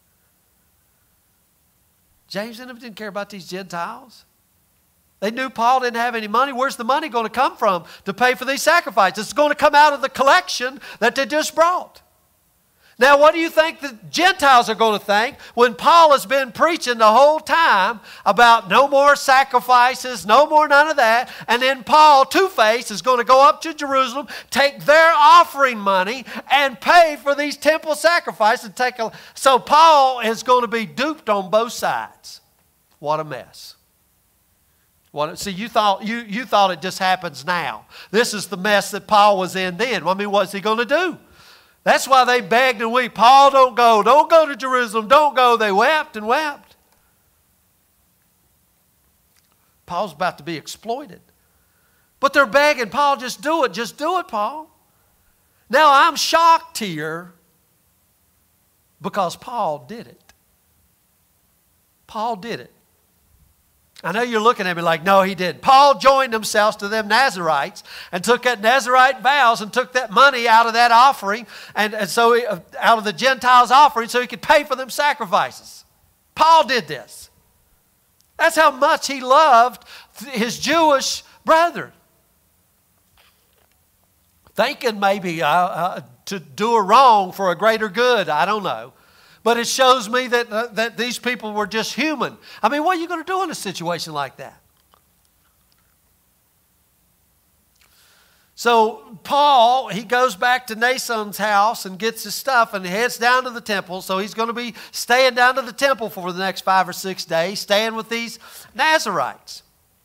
James didn't care about these Gentiles. They knew Paul didn't have any money. Where's the money going to come from to pay for these sacrifices? It's going to come out of the collection that they just brought. Now, what do you think the Gentiles are going to think when Paul has been preaching the whole time about no more sacrifices, no more none of that, and then Paul, two-faced, is going to go up to Jerusalem, take their offering money, and pay for these temple sacrifices. So Paul is going to be duped on both sides. What a mess. See, you thought it just happens now. This is the mess that Paul was in then. I mean, what's he going to do? That's why they begged and wept. Paul, don't go to Jerusalem, don't go. They wept and wept. Paul's about to be exploited. But they're begging, Paul, just do it, Paul. Now I'm shocked here because Paul did it. Paul did it. I know you're looking at me like, no, he didn't. Paul joined himself to them Nazarites and took that Nazarite vows and took that money out of that offering and so out of the Gentiles' offering so he could pay for them sacrifices. Paul did this. That's how much he loved his Jewish brethren. Thinking maybe to do a wrong for a greater good, I don't know. But it shows me that these people were just human. I mean, what are you going to do in a situation like that? So Paul, he goes back to Nason's house and gets his stuff and heads down to the temple. So he's going to be staying down to the temple for the next 5 or 6 days, staying with these Nazarites.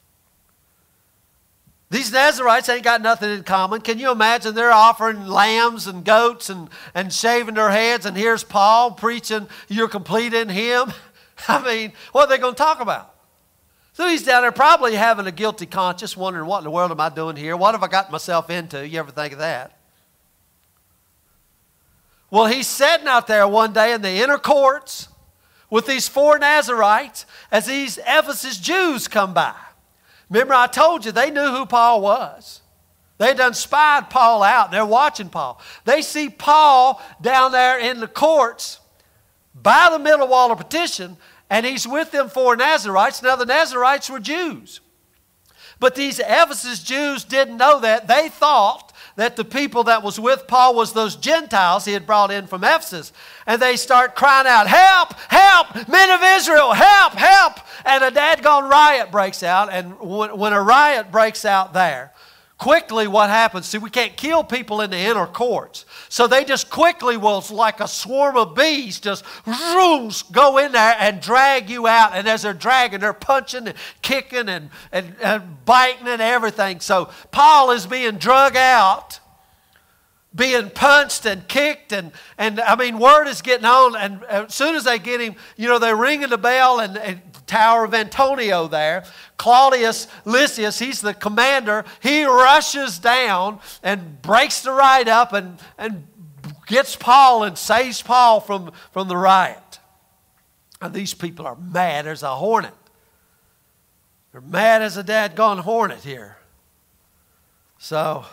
These Nazarites ain't got nothing in common. Can you imagine they're offering lambs and goats and shaving their heads, and here's Paul preaching, you're complete in him? I mean, what are they going to talk about? So he's down there probably having a guilty conscience, wondering, what in the world am I doing here? What have I got myself into? You ever think of that? Well, he's sitting out there one day in the inner courts with these 4 Nazarites as these Ephesus Jews come by. Remember, I told you they knew who Paul was. They done spied Paul out. They're watching Paul. They see Paul down there in the courts by the middle wall of petition, and he's with them 4 Nazarites. Now, the Nazarites were Jews. But these Ephesus Jews didn't know that. They thought that the people that was with Paul was those Gentiles he had brought in from Ephesus. And they start crying out, help, help, men of Israel, help, help. And a dadgone riot breaks out. And when a riot breaks out there, quickly what happens, see, we can't kill people in the inner courts. So they just quickly will, like a swarm of bees, just go in there and drag you out. And as they're dragging, they're punching and kicking and biting and everything. So Paul is being drug out, being punched and kicked, and I mean, word is getting on. And as soon as they get him, you know, they're ringing the bell and Tower of Antonio there. Claudius Lysias, he's the commander. He rushes down and breaks the riot up and gets Paul and saves Paul from the riot. And these people are mad as a hornet. They're mad as a dadgone hornet here. So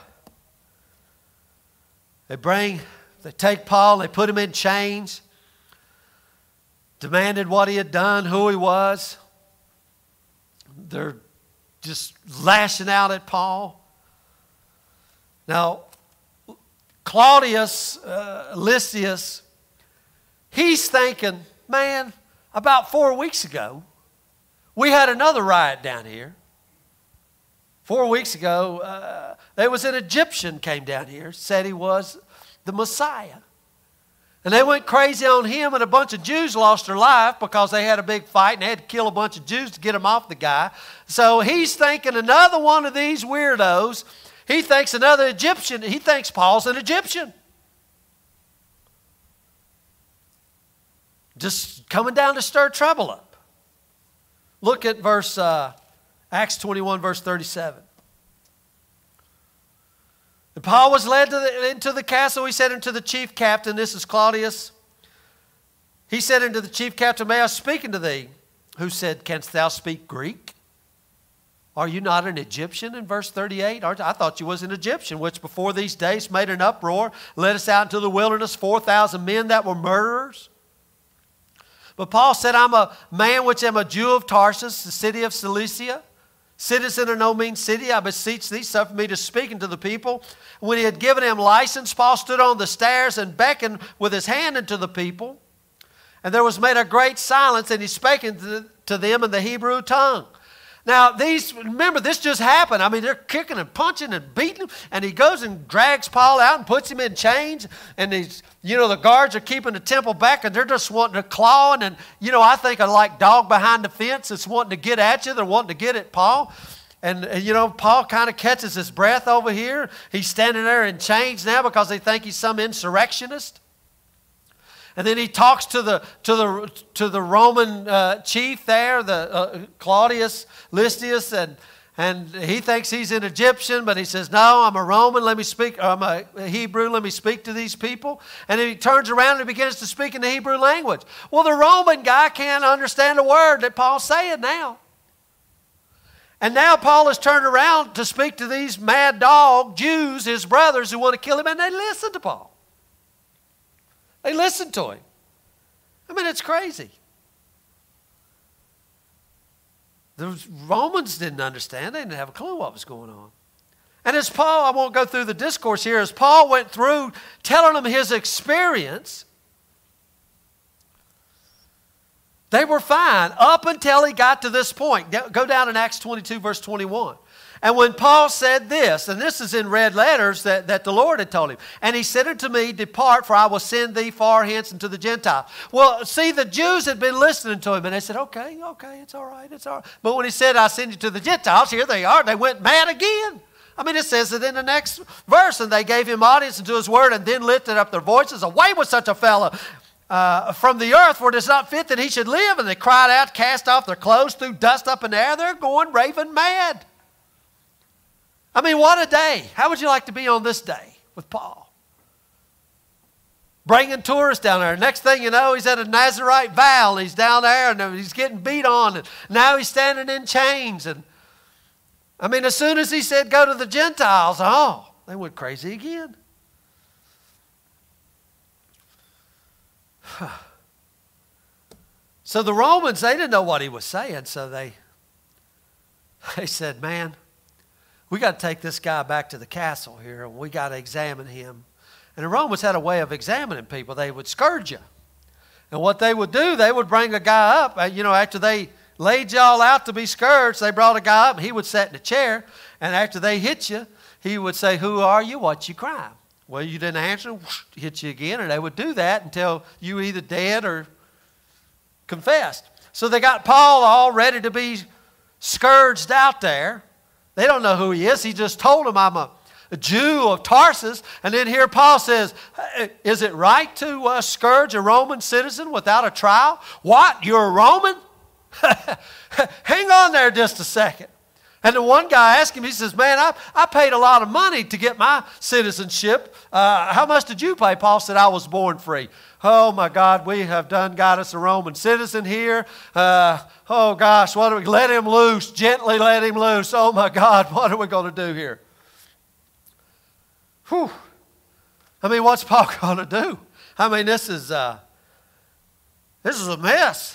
they take Paul, they put him in chains, demanded what he had done, who he was. They're just lashing out at Paul. Now, Claudius Lysias, he's thinking, man, about 4 weeks ago, we had another riot down here. 4 weeks ago, there was an Egyptian came down here, said he was the Messiah. And they went crazy on him, and a bunch of Jews lost their life because they had a big fight and they had to kill a bunch of Jews to get him off the guy. So he's thinking another one of these weirdos. He thinks another Egyptian. He thinks Paul's an Egyptian. Just coming down to stir trouble up. Look at Acts 21, verse 37. And Paul was led into the castle. He said unto the chief captain, this is Claudius. He said unto the chief captain, may I speak unto thee? Who said, canst thou speak Greek? Are you not an Egyptian? In verse 38, I thought you was an Egyptian, which before these days made an uproar, led us out into the wilderness, 4,000 men that were murderers. But Paul said, I'm a man which am a Jew of Tarsus, the city of Cilicia, citizen of no mean city. I beseech thee, suffer me to speak unto the people. When he had given him license, Paul stood on the stairs and beckoned with his hand unto the people. And there was made a great silence, and he spake to them in the Hebrew tongue. Now, remember, this just happened. I mean, they're kicking and punching and beating him, and he goes and drags Paul out and puts him in chains, and the guards are keeping the temple back, and they're just wanting to claw, and I think of like dog behind the fence that's wanting to get at you. They're wanting to get at Paul. And Paul kind of catches his breath over here. He's standing there in chains now because they think he's some insurrectionist. And then he talks to the Roman chief there, the Claudius Lysias, and he thinks he's an Egyptian, but he says, no, I'm a Roman, I'm a Hebrew, let me speak to these people. And then he turns around and begins to speak in the Hebrew language. Well, the Roman guy can't understand a word that Paul's saying now. And now Paul has turned around to speak to these mad dog Jews, his brothers, who want to kill him, and they listen to Paul. They listen to him. I mean, it's crazy. The Romans didn't understand. They didn't have a clue what was going on. And as Paul, I won't go through the discourse here, as Paul went through telling them his experience, they were fine up until he got to this point. Go down in Acts 22, verse 21. And when Paul said this, and this is in red letters that the Lord had told him, and he said unto me, depart, for I will send thee far hence into the Gentiles. Well, see, the Jews had been listening to him, and they said, okay, it's all right. But when he said, I send you to the Gentiles, here they are, they went mad again. I mean, it says it in the next verse, and they gave him audience unto his word, and then lifted up their voices, away with such a fellow from the earth, for it is not fit that he should live. And they cried out, cast off their clothes, threw dust up in the air. They're going raving mad. I mean, what a day. How would you like to be on this day with Paul? Bringing tourists down there. Next thing you know, he's at a Nazarite vow, and he's down there, and he's getting beat on, and now he's standing in chains. And I mean, as soon as he said go to the Gentiles, they went crazy again. So the Romans, they didn't know what he was saying, so they said, man, we got to take this guy back to the castle here, and we got to examine him. And the Romans had a way of examining people. They would scourge you. And what they would do, they would bring a guy up, after they laid y'all out to be scourged, they brought a guy up, and he would sit in a chair, and after they hit you, he would say, who are you? What's your crime? Well, you didn't answer, hit you again, and they would do that until you were either dead or confessed. So they got Paul all ready to be scourged out there. They don't know who he is. He just told them, I'm a Jew of Tarsus. And then here Paul says, is it right to scourge a Roman citizen without a trial? What? You're a Roman? Hang on there just a second. And the one guy asked him, he says, man, I paid a lot of money to get my citizenship. How much did you pay? Paul said, I was born free. Oh, my God, we have got us a Roman citizen here. Oh, gosh, what do we, let him loose, gently let him loose. Oh, my God, what are we going to do here? Whew. I mean, what's Paul going to do? I mean, this is a mess.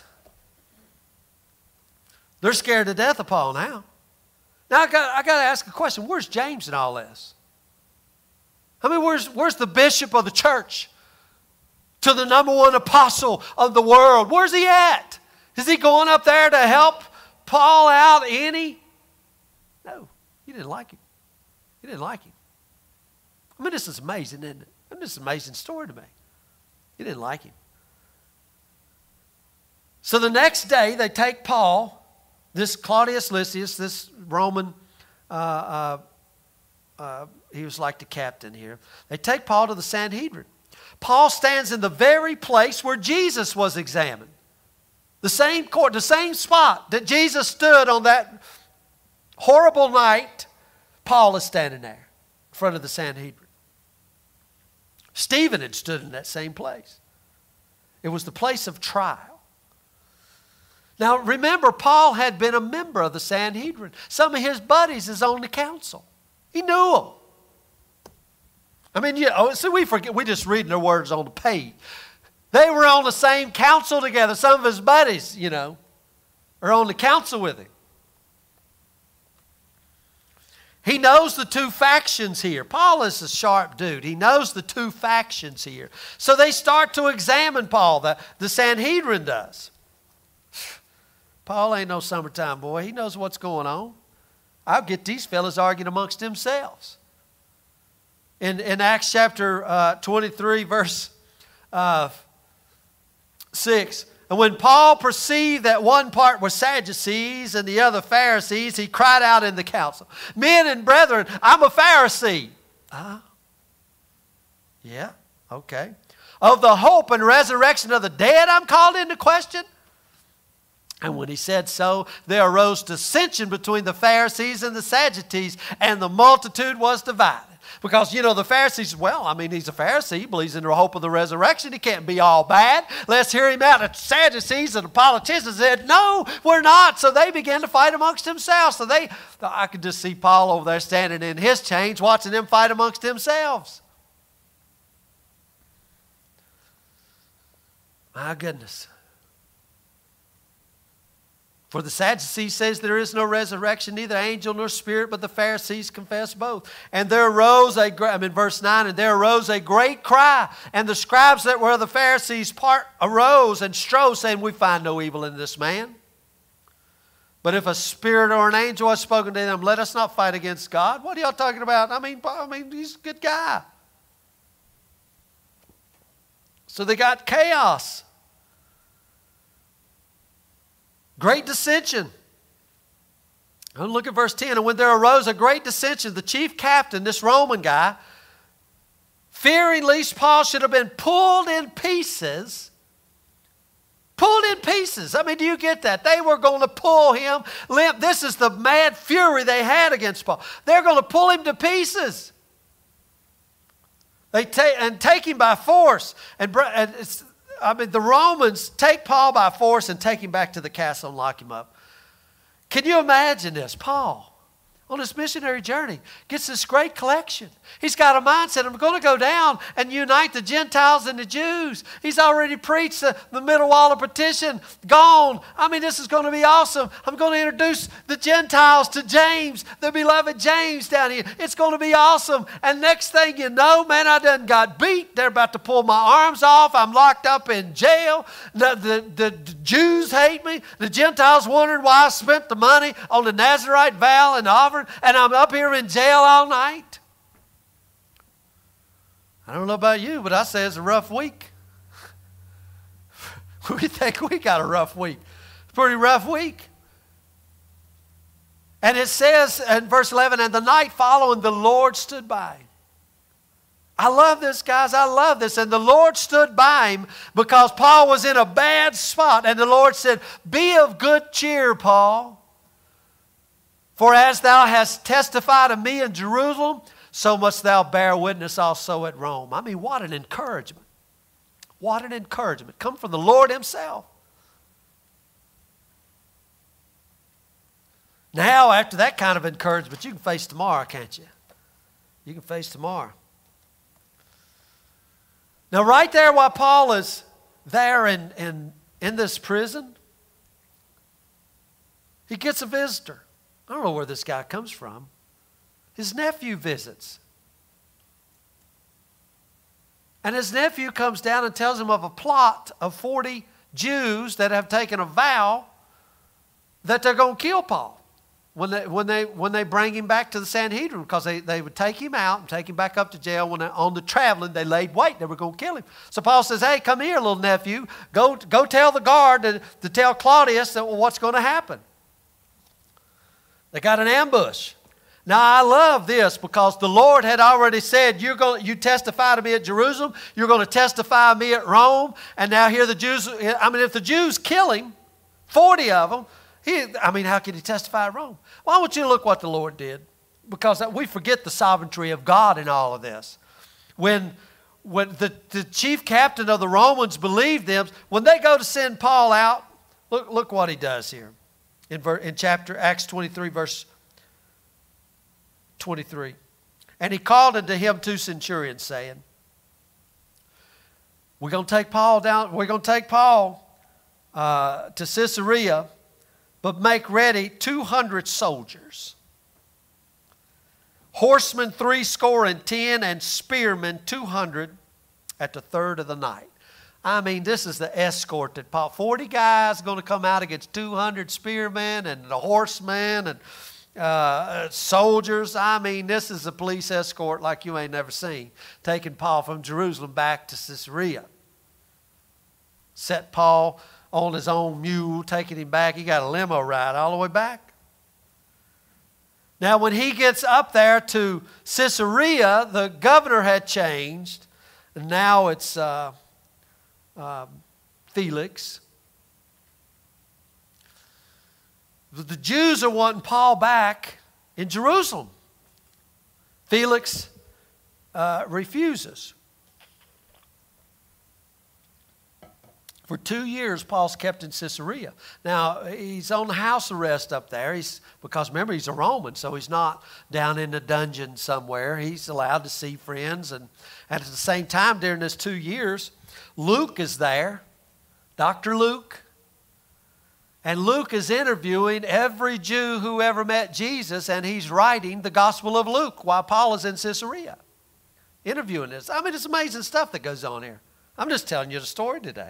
They're scared to death of Paul now. Now, I got to ask a question. Where's James in all this? I mean, where's the bishop of the church? To the number one apostle of the world. Where's he at? Is he going up there to help Paul out any? No, he didn't like him. He didn't like him. I mean, this is amazing, isn't it? I mean, this is an amazing story to me. He didn't like him. So the next day, they take Paul, this Claudius Lysias, this Roman, he was like the captain here. They take Paul to the Sanhedrin. Paul stands in the very place where Jesus was examined. The same court, the same spot that Jesus stood on that horrible night, Paul is standing there in front of the Sanhedrin. Stephen had stood in that same place. It was the place of trial. Now remember, Paul had been a member of the Sanhedrin. Some of his buddies is on the council. He knew them. I mean, so we forget, we just reading their words on the page. They were on the same council together. Some of his buddies, are on the council with him. He knows the two factions here. Paul is a sharp dude. He knows the two factions here. So they start to examine Paul. The Sanhedrin does. Paul ain't no summertime boy. He knows what's going on. I'll get these fellas arguing amongst themselves. In Acts chapter 23, verse 6, and when Paul perceived that one part were Sadducees and the other Pharisees, he cried out in the council, men and brethren, I'm a Pharisee. Yeah, okay. Of the hope and resurrection of the dead, I'm called into question. And when he said so, there arose dissension between the Pharisees and the Sadducees, and the multitude was divided. Because, the Pharisees, he's a Pharisee. He believes in the hope of the resurrection. He can't be all bad. Let's hear him out. The Sadducees and the politicians said, no, we're not. So they began to fight amongst themselves. I could just see Paul over there standing in his chains, watching them fight amongst themselves. My goodness. For the Sadducees says there is no resurrection, neither angel nor spirit, but the Pharisees confess both. And there arose verse 9, and there arose a great cry. And the scribes that were the Pharisees arose and strove, saying, we find no evil in this man. But if a spirit or an angel has spoken to them, let us not fight against God. What are y'all talking about? He's a good guy. So they got chaos. Great dissension. And look at verse 10. And when there arose a great dissension, the chief captain, this Roman guy, fearing lest Paul should have been pulled in pieces. Pulled in pieces. Do you get that? They were going to pull him limp. This is the mad fury they had against Paul. They're going to pull him to pieces. They take him by force. The Romans take Paul by force and take him back to the castle and lock him up. Can you imagine this? Paul, on his missionary journey, gets this great collection. He's got a mindset, I'm going to go down and unite the Gentiles and the Jews. He's already preached the middle wall of partition, gone. This is going to be awesome. I'm going to introduce the Gentiles to James, the beloved James down here. It's going to be awesome. And next thing you know, man, I done got beat. They're about to pull my arms off. I'm locked up in jail. The Jews hate me. The Gentiles wondering why I spent the money on the Nazarite vow and offering. And I'm up here in jail all night. I don't know about you, but I say it's a rough week. We think we got a rough week. It's a pretty rough week. And it says in verse 11, and the night following, the Lord stood by. I love this, guys. I love this. And the Lord stood by him because Paul was in a bad spot. And the Lord said, be of good cheer, Paul. For as thou hast testified of me in Jerusalem, so must thou bear witness also at Rome. What an encouragement. What an encouragement. Come from the Lord himself. Now, after that kind of encouragement, you can face tomorrow, can't you? You can face tomorrow. Now, right there while Paul is there in this prison, he gets a visitor. I don't know where this guy comes from. His nephew visits. And his nephew comes down and tells him of a plot of 40 Jews that have taken a vow that they're going to kill Paul when they bring him back to the Sanhedrin, because they would take him out and take him back up to jail. When on the traveling, they laid wait. They were going to kill him. So Paul says, hey, come here, little nephew. Go tell the guard to tell Claudius what's going to happen. They got an ambush. Now, I love this because the Lord had already said, you testify to me at Jerusalem, you're going to testify to me at Rome, and now here the Jews, if the Jews kill him, 40 of them, how can he testify at Rome? Well, I want you to look what the Lord did, because we forget the sovereignty of God in all of this. When the chief captain of the Romans believed them, when they go to send Paul out, look what he does here. In chapter Acts 23, verse 23. And he called unto him 2 centurions, saying, we're going to take Paul to Caesarea, but make ready 200 soldiers, horsemen 70, and spearmen 200 at the third of the night. This is the escort that Paul, 40 guys going to come out against 200 spearmen and the horsemen and soldiers. This is a police escort like you ain't never seen, taking Paul from Jerusalem back to Caesarea. Set Paul on his own mule, taking him back. He got a limo ride all the way back. Now, when he gets up there to Caesarea, the governor had changed, and now it's Felix. The Jews are wanting Paul back in Jerusalem. Felix refuses. For 2 years, Paul's kept in Caesarea. Now, he's on house arrest up there. Because remember, he's a Roman, so he's not down in the dungeon somewhere. He's allowed to see friends. And at the same time, during this 2 years, Luke is there, Dr. Luke. And Luke is interviewing every Jew who ever met Jesus, and he's writing the Gospel of Luke while Paul is in Caesarea, interviewing this. I mean, it's amazing stuff that goes on here. I'm just telling you the story today.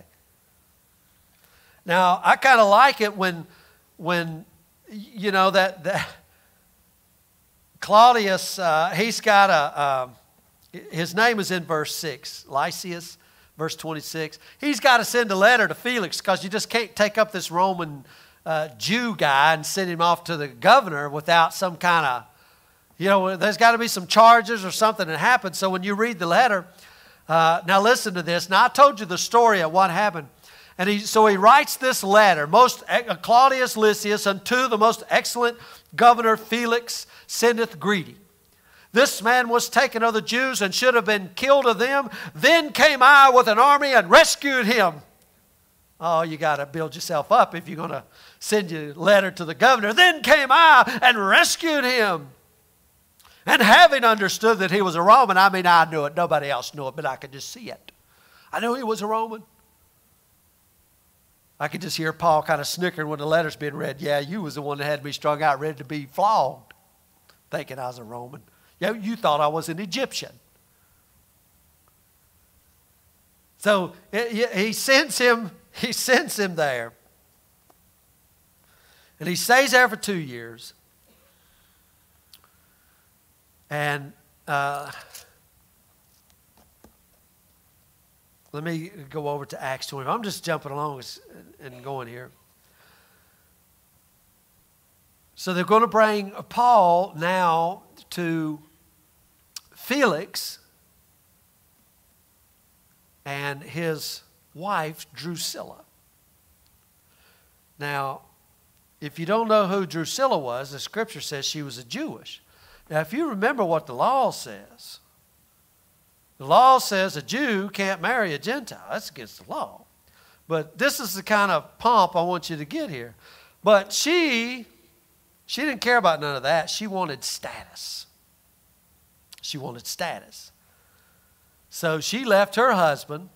Now, I kind of like it when you know, that Claudius, he's got his name is in verse 6, Lysias, verse 26. He's got to send a letter to Felix because you just can't take up this Roman Jew guy and send him off to the governor without some kind of, you know, there's got to be some charges or something that happened. So when you read the letter, now listen to this. Now, I told you the story of what happened. And so he writes this letter, Claudius Lysias, unto the most excellent governor Felix sendeth greeting. This man was taken of the Jews and should have been killed of them. Then came I with an army and rescued him. Oh, you got to build yourself up if you're going to send your letter to the governor. Then came I and rescued him. And having understood that he was a Roman, I mean, I knew it. Nobody else knew it, but I could just see it. I knew he was a Roman. I could just hear Paul kind of snickering when the letter's being read. Yeah, you was the one that had me strung out, ready to be flogged, thinking I was a Roman. Yeah, you thought I was an Egyptian. So he sends him there. And he stays there for 2 years. And let me go over to Acts 20. I'm just jumping along and going here. So they're going to bring Paul now to Felix and his wife, Drusilla. Now, if you don't know who Drusilla was, the scripture says she was a Jewish. Now, if you remember what the law says a Jew can't marry a Gentile. That's against the law. But this is the kind of pomp I want you to get here. But she didn't care about none of that. She wanted status. She wanted status. So she left her husband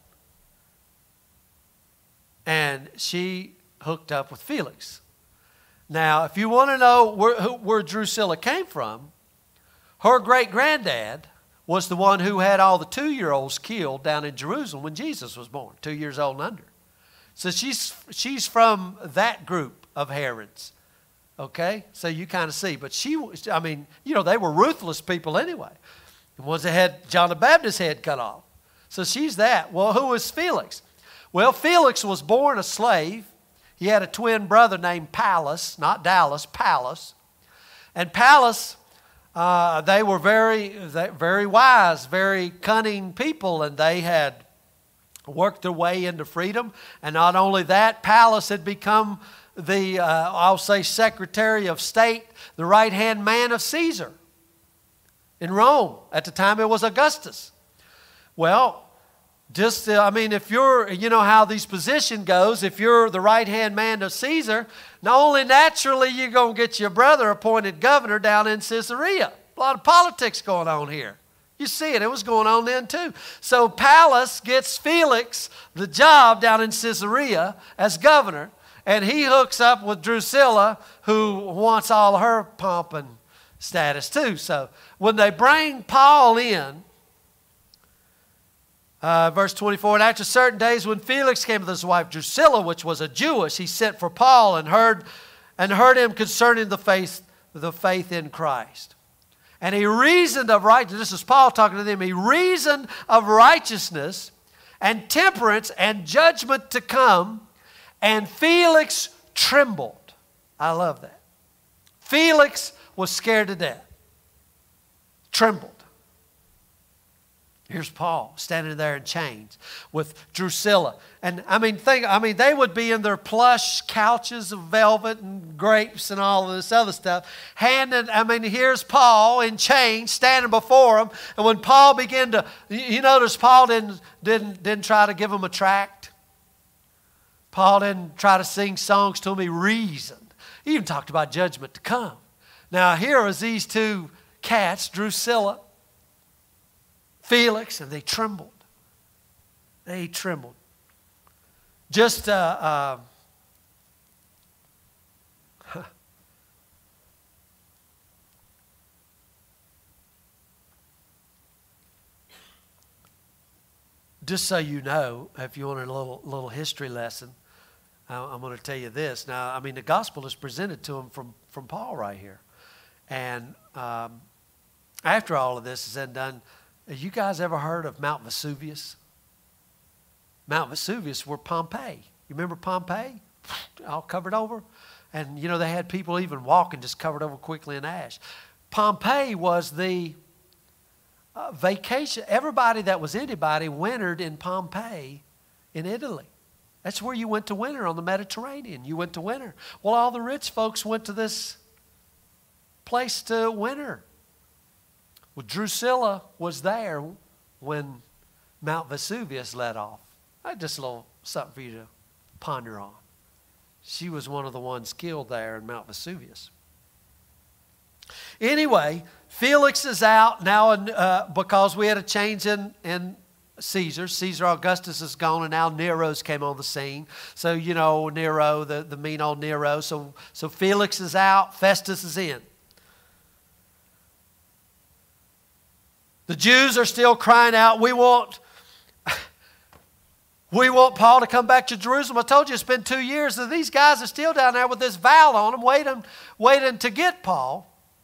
and she hooked up with Felix. Now, if you want to know where Drusilla came from, her great-granddad was the one who had all the 2-year-olds killed down in Jerusalem when Jesus was born, 2 years old and under. So she's from that group of Herods, okay? So you kind of see. But they were ruthless people anyway. The ones that had John the Baptist's head cut off. So she's that. Well, who was Felix? Well, Felix was born a slave. He had a twin brother named Pallas, not Dallas, Pallas. And Pallas... they were very wise, very cunning people, and they had worked their way into freedom. And not only that, Pallas had become the, Secretary of State, the right-hand man of Caesar in Rome. At the time, it was Augustus. Well, if you're, you know how this position goes, if you're the right-hand man of Caesar, not only naturally you're going to get your brother appointed governor down in Caesarea. A lot of politics going on here. You see it. It was going on then too. So Pallas gets Felix the job down in Caesarea as governor, and he hooks up with Drusilla, who wants all her pomp and status too. So when they bring Paul in, verse 24, and after certain days when Felix came with his wife Drusilla, which was a Jewess, he sent for Paul and heard him concerning the faith in Christ. And he reasoned of righteousness. This is Paul talking to them. He reasoned of righteousness and temperance and judgment to come. And Felix trembled. I love that. Felix was scared to death. Trembled. Here's Paul standing there in chains with Drusilla. And they would be in their plush couches of velvet and grapes and all of this other stuff. Here's Paul in chains standing before them. And when Paul began to, you notice Paul didn't try to give them a tract. Paul didn't try to sing songs to them. He reasoned. He even talked about judgment to come. Now here was these two cats, Drusilla, Felix, and they trembled. They trembled. Just just so you know, if you want a little history lesson, I'm going to tell you this. Now, the gospel is presented to them from Paul right here. And after all of this is said and done, have you guys ever heard of Mount Vesuvius? Mount Vesuvius were Pompeii. You remember Pompeii? All covered over. And, they had people even walking just covered over quickly in ash. Pompeii was the vacation. Everybody that was anybody wintered in Pompeii in Italy. That's where you went to winter, on the Mediterranean. You went to winter. Well, all the rich folks went to this place to winter. Well, Drusilla was there when Mount Vesuvius let off. Just a little something for you to ponder on. She was one of the ones killed there in Mount Vesuvius. Anyway, Felix is out now because we had a change in Caesar. Caesar Augustus is gone, and now Nero's came on the scene. So, Nero, the mean old Nero. So Felix is out, Festus is in. The Jews are still crying out, we want Paul to come back to Jerusalem. I told you it's been 2 years, and these guys are still down there with this vow on them, waiting to get Paul.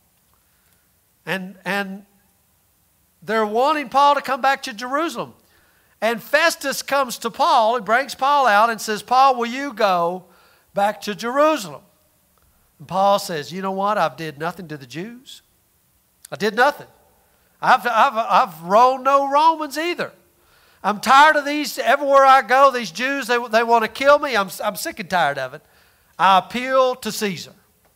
And they're wanting Paul to come back to Jerusalem. And Festus comes to Paul and brings Paul out and says, Paul, will you go back to Jerusalem? And Paul says, you know what? I've did nothing to the Jews. I did nothing. I've wronged no Romans either. I'm tired of these. Everywhere I go, these Jews, they want to kill me. I'm sick and tired of it. I appeal to Caesar.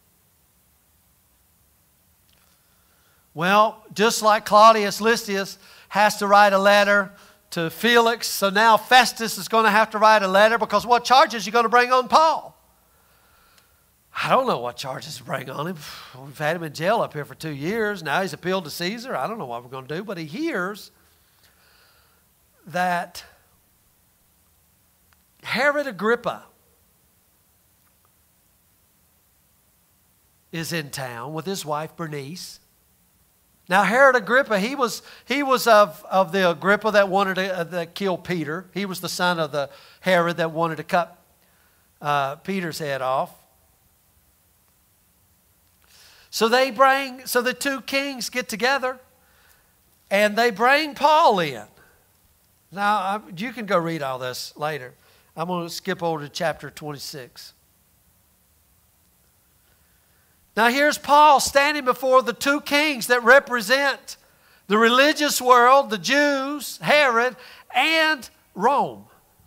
Well, just like Claudius Lysias has to write a letter to Felix, so now Festus is going to have to write a letter, because what charges are you going to bring on Paul? I don't know what charges to bring on him. We've had him in jail up here for 2 years. Now he's appealed to Caesar. I don't know what we're going to do, but he hears that Herod Agrippa is in town with his wife Bernice. Now Herod Agrippa, he was of the Agrippa that wanted to kill Peter. He was the son of the Herod that wanted to cut Peter's head off. So the two kings get together and they bring Paul in. Now, you can go read all this later. I'm going to skip over to chapter 26. Now, here's Paul standing before the two kings that represent the religious world, the Jews, Herod, and Rome.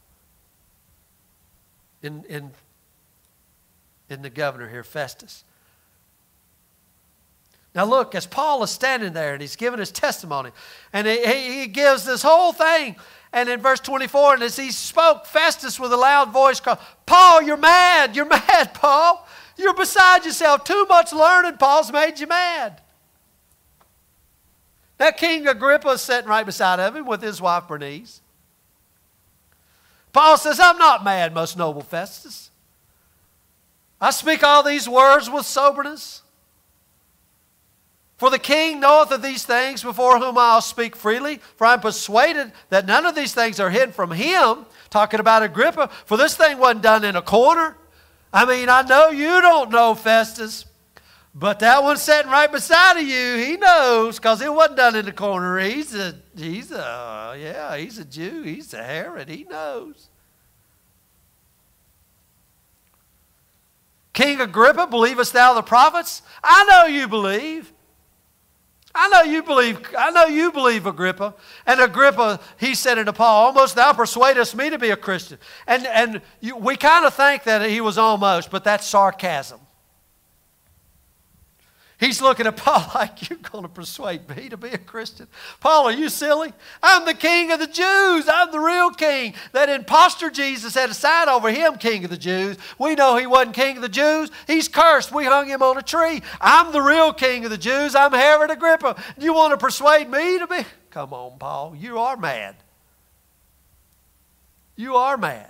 In the governor here, Festus. Now look, as Paul is standing there and he's giving his testimony, and he gives this whole thing, and in verse 24, and as he spoke, Festus with a loud voice called, Paul, you're mad, Paul. You're beside yourself. Too much learning, Paul's made you mad. Now King Agrippa is sitting right beside of him with his wife Bernice. Paul says, I'm not mad, most noble Festus. I speak all these words with soberness. For the king knoweth of these things, before whom I'll speak freely. For I'm persuaded that none of these things are hidden from him. Talking about Agrippa. For this thing wasn't done in a corner. I know you don't know, Festus. But that one sitting right beside of you, he knows, because it wasn't done in the corner. He's a Jew. He's a Herod. He knows. King Agrippa, believest thou the prophets? I know you believe. I know you believe, Agrippa. And Agrippa, he said unto Paul, almost thou persuadest me to be a Christian. We kind of think that he was almost, but that's sarcasm. He's looking at Paul like, you're going to persuade me to be a Christian? Paul, are you silly? I'm the king of the Jews. I'm the real king. That impostor Jesus had a sign over him, king of the Jews. We know he wasn't king of the Jews. He's cursed. We hung him on a tree. I'm the real king of the Jews. I'm Herod Agrippa. You want to persuade me to be? Come on, Paul. You are mad. You are mad.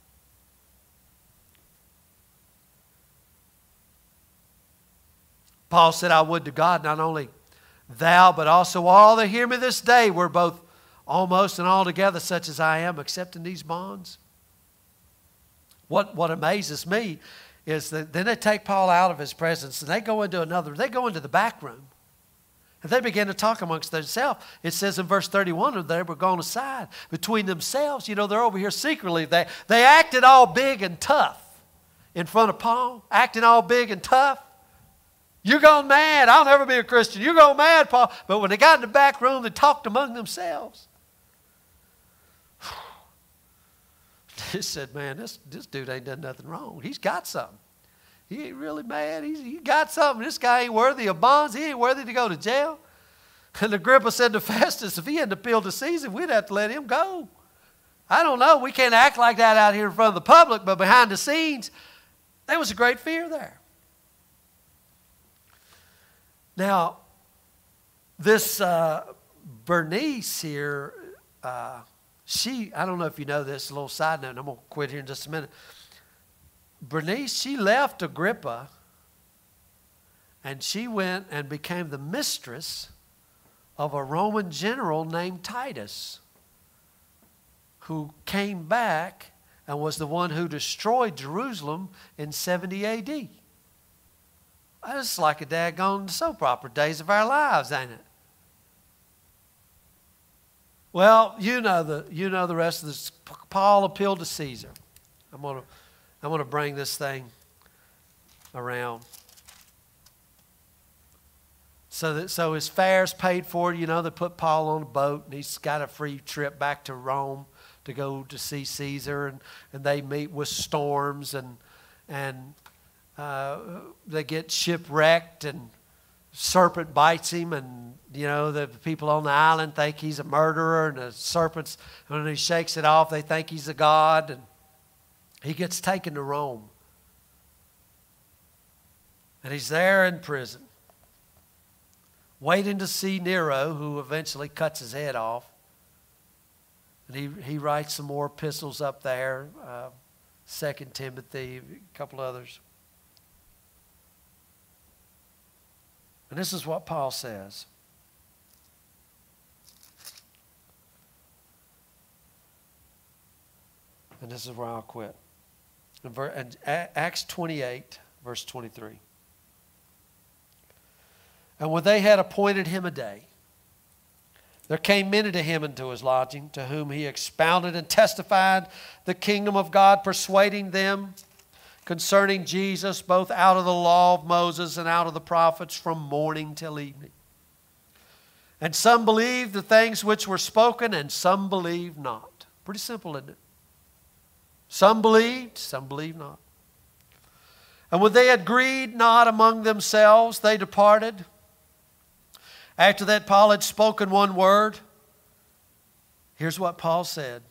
Paul said, I would to God, not only thou, but also all that hear me this day were both almost and altogether such as I am, except in these bonds. What amazes me is that then they take Paul out of his presence and they go into the back room. And they begin to talk amongst themselves. It says in verse 31 that they were gone aside between themselves. You know, they're over here secretly. They acted all big and tough in front of Paul, acting all big and tough. You're going mad. I'll never be a Christian. You're going mad, Paul. But when they got in the back room, they talked among themselves. They said, man, this dude ain't done nothing wrong. He's got something. He ain't really mad. He got something. This guy ain't worthy of bonds. He ain't worthy to go to jail. And Agrippa said to Festus, if he hadn't appealed to Caesar, we'd have to let him go. I don't know. We can't act like that out here in front of the public, but behind the scenes, there was a great fear there. Now, this Bernice here, I don't know if you know this, a little side note, and I'm going to quit here in just a minute. Bernice, she left Agrippa, and she went and became the mistress of a Roman general named Titus, who came back and was the one who destroyed Jerusalem in 70 A.D. It's like a daggone soap opera, Days of Our Lives, ain't it? Well, you know the rest of this. Paul appealed to Caesar. I'm gonna bring this thing around. So his fare's paid for. You know, they put Paul on a boat, and he's got a free trip back to Rome to go to see Caesar, and they meet with storms and they get shipwrecked, and serpent bites him, and you know the people on the island think he's a murderer, and the serpents, when he shakes it off, they think he's a god, and he gets taken to Rome, and he's there in prison, waiting to see Nero, who eventually cuts his head off, and he writes some more epistles up there, 2 Timothy, a couple others. And this is what Paul says. And this is where I'll quit. In Acts 28, verse 23. And when they had appointed him a day, there came many to him into his lodging, to whom he expounded and testified the kingdom of God, persuading them concerning Jesus, both out of the law of Moses and out of the prophets, from morning till evening. And some believed the things which were spoken, and some believed not. Pretty simple, isn't it? Some believed not. And when they had agreed not among themselves, they departed. After that, Paul had spoken one word. Here's what Paul said.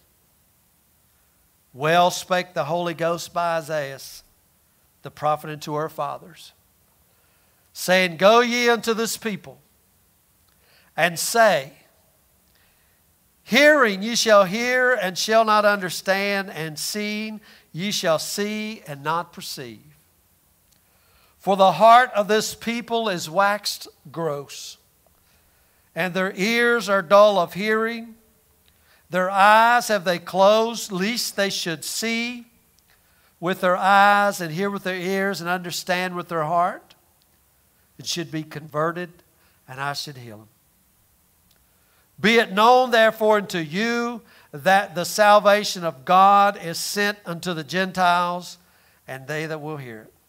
Well spake the Holy Ghost by Isaiah, the prophet, unto our fathers, saying, Go ye unto this people, and say, Hearing ye shall hear, and shall not understand, and seeing ye shall see, and not perceive. For the heart of this people is waxed gross, and their ears are dull of hearing. Their eyes have they closed, lest they should see with their eyes, and hear with their ears, and understand with their heart, and should be converted, and I should heal them. Be it known therefore unto you that the salvation of God is sent unto the Gentiles, and they that will hear it.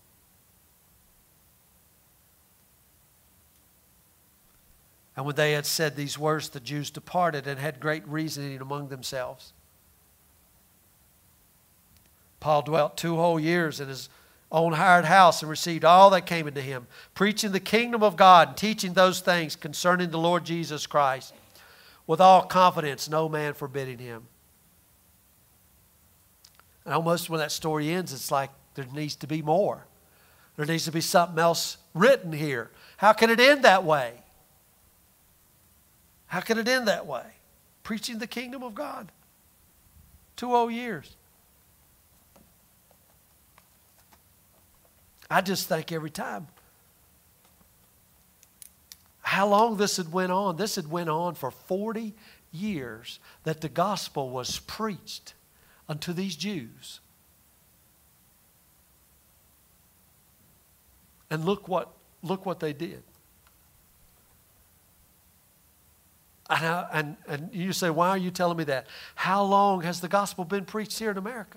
And when they had said these words, the Jews departed and had great reasoning among themselves. Paul dwelt 2 whole years in his own hired house and received all that came into him, preaching the kingdom of God and teaching those things concerning the Lord Jesus Christ, with all confidence, no man forbidding him. And almost when that story ends, it's like there needs to be more. There needs to be something else written here. How can it end that way? How can it end that way? Preaching the kingdom of God. 2 whole years. I just think every time. How long this had went on? This had went on for 40 years that the gospel was preached unto these Jews. And look what they did. And you say, why are you telling me that? How long has the gospel been preached here in America?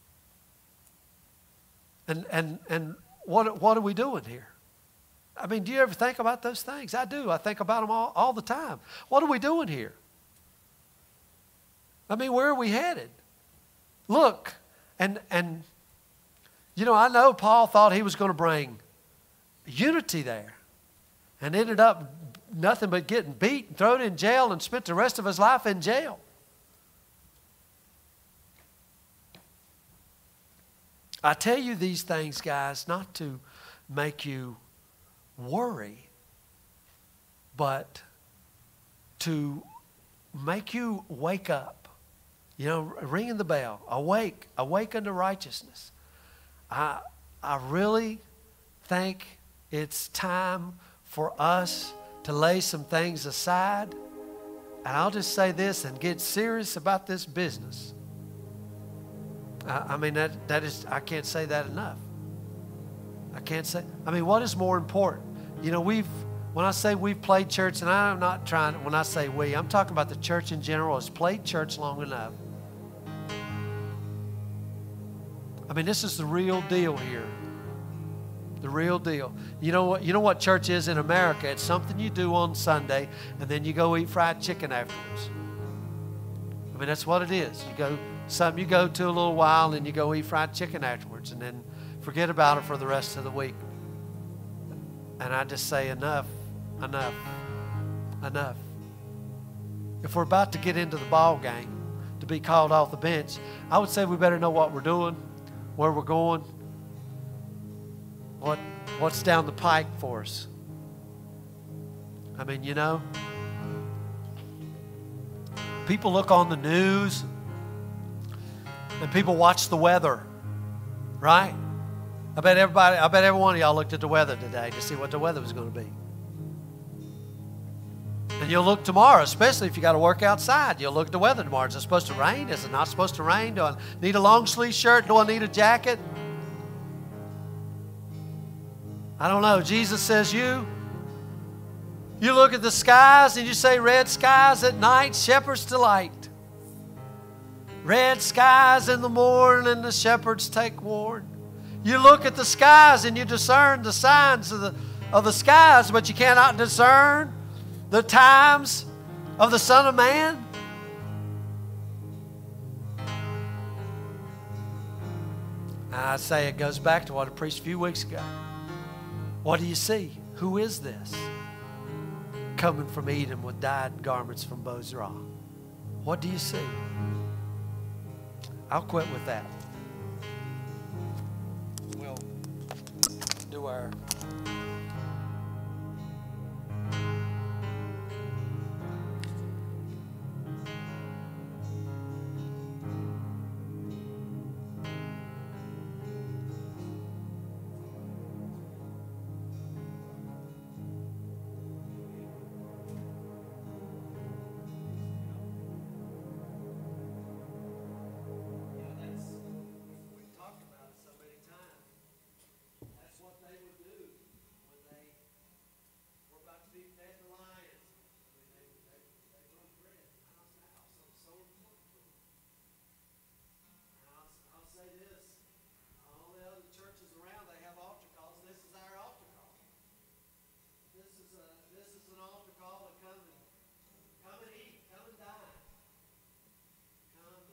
And what are we doing here? I mean, do you ever think about those things? I do. I think about them all the time. What are we doing here? I mean, where are we headed? Look, and you know, I know Paul thought he was going to bring unity there, and ended up nothing but getting beat and thrown in jail and spent the rest of his life in jail. I tell you these things, guys, not to make you worry, but to make you wake up. You know, ringing the bell. Awake unto righteousness. I really think it's time for us to lay some things aside. And I'll just say this and get serious about this business. I mean, that is, I can't say that enough. What is more important? You know, when I say we've played church, and I'm not trying, when I say we, I'm talking about the church in general has played church long enough. I mean, this is the real deal here. The real deal. You know what church is in America? It's something you do on Sunday, and then you go eat fried chicken afterwards. I mean, that's what it is. You go to a little while, and you go eat fried chicken afterwards, and then forget about it for the rest of the week. And I just say enough. If we're about to get into the ball game, to be called off the bench, I would say we better know what we're doing, where we're going, what's down the pike for us. I mean, you know, people look on the news and people watch the weather, right? I bet every one of y'all looked at the weather today to see what the weather was going to be. And you'll look tomorrow, especially if you got to work outside. You'll look at the weather tomorrow. Is it supposed to rain? Is it not supposed to rain? Do I need a long sleeve shirt? Do I need a jacket? I don't know. Jesus says you look at the skies and you say red skies at night, shepherd's delight. Red skies in the morning and the shepherds take warn. You look at the skies and you discern the signs of the skies, but you cannot discern the times of the Son of Man. And I say it goes back to what I preached a few weeks ago. What do you see? Who is this? Coming from Edom with dyed garments from Bozrah. What do you see? I'll quit with that. We'll do our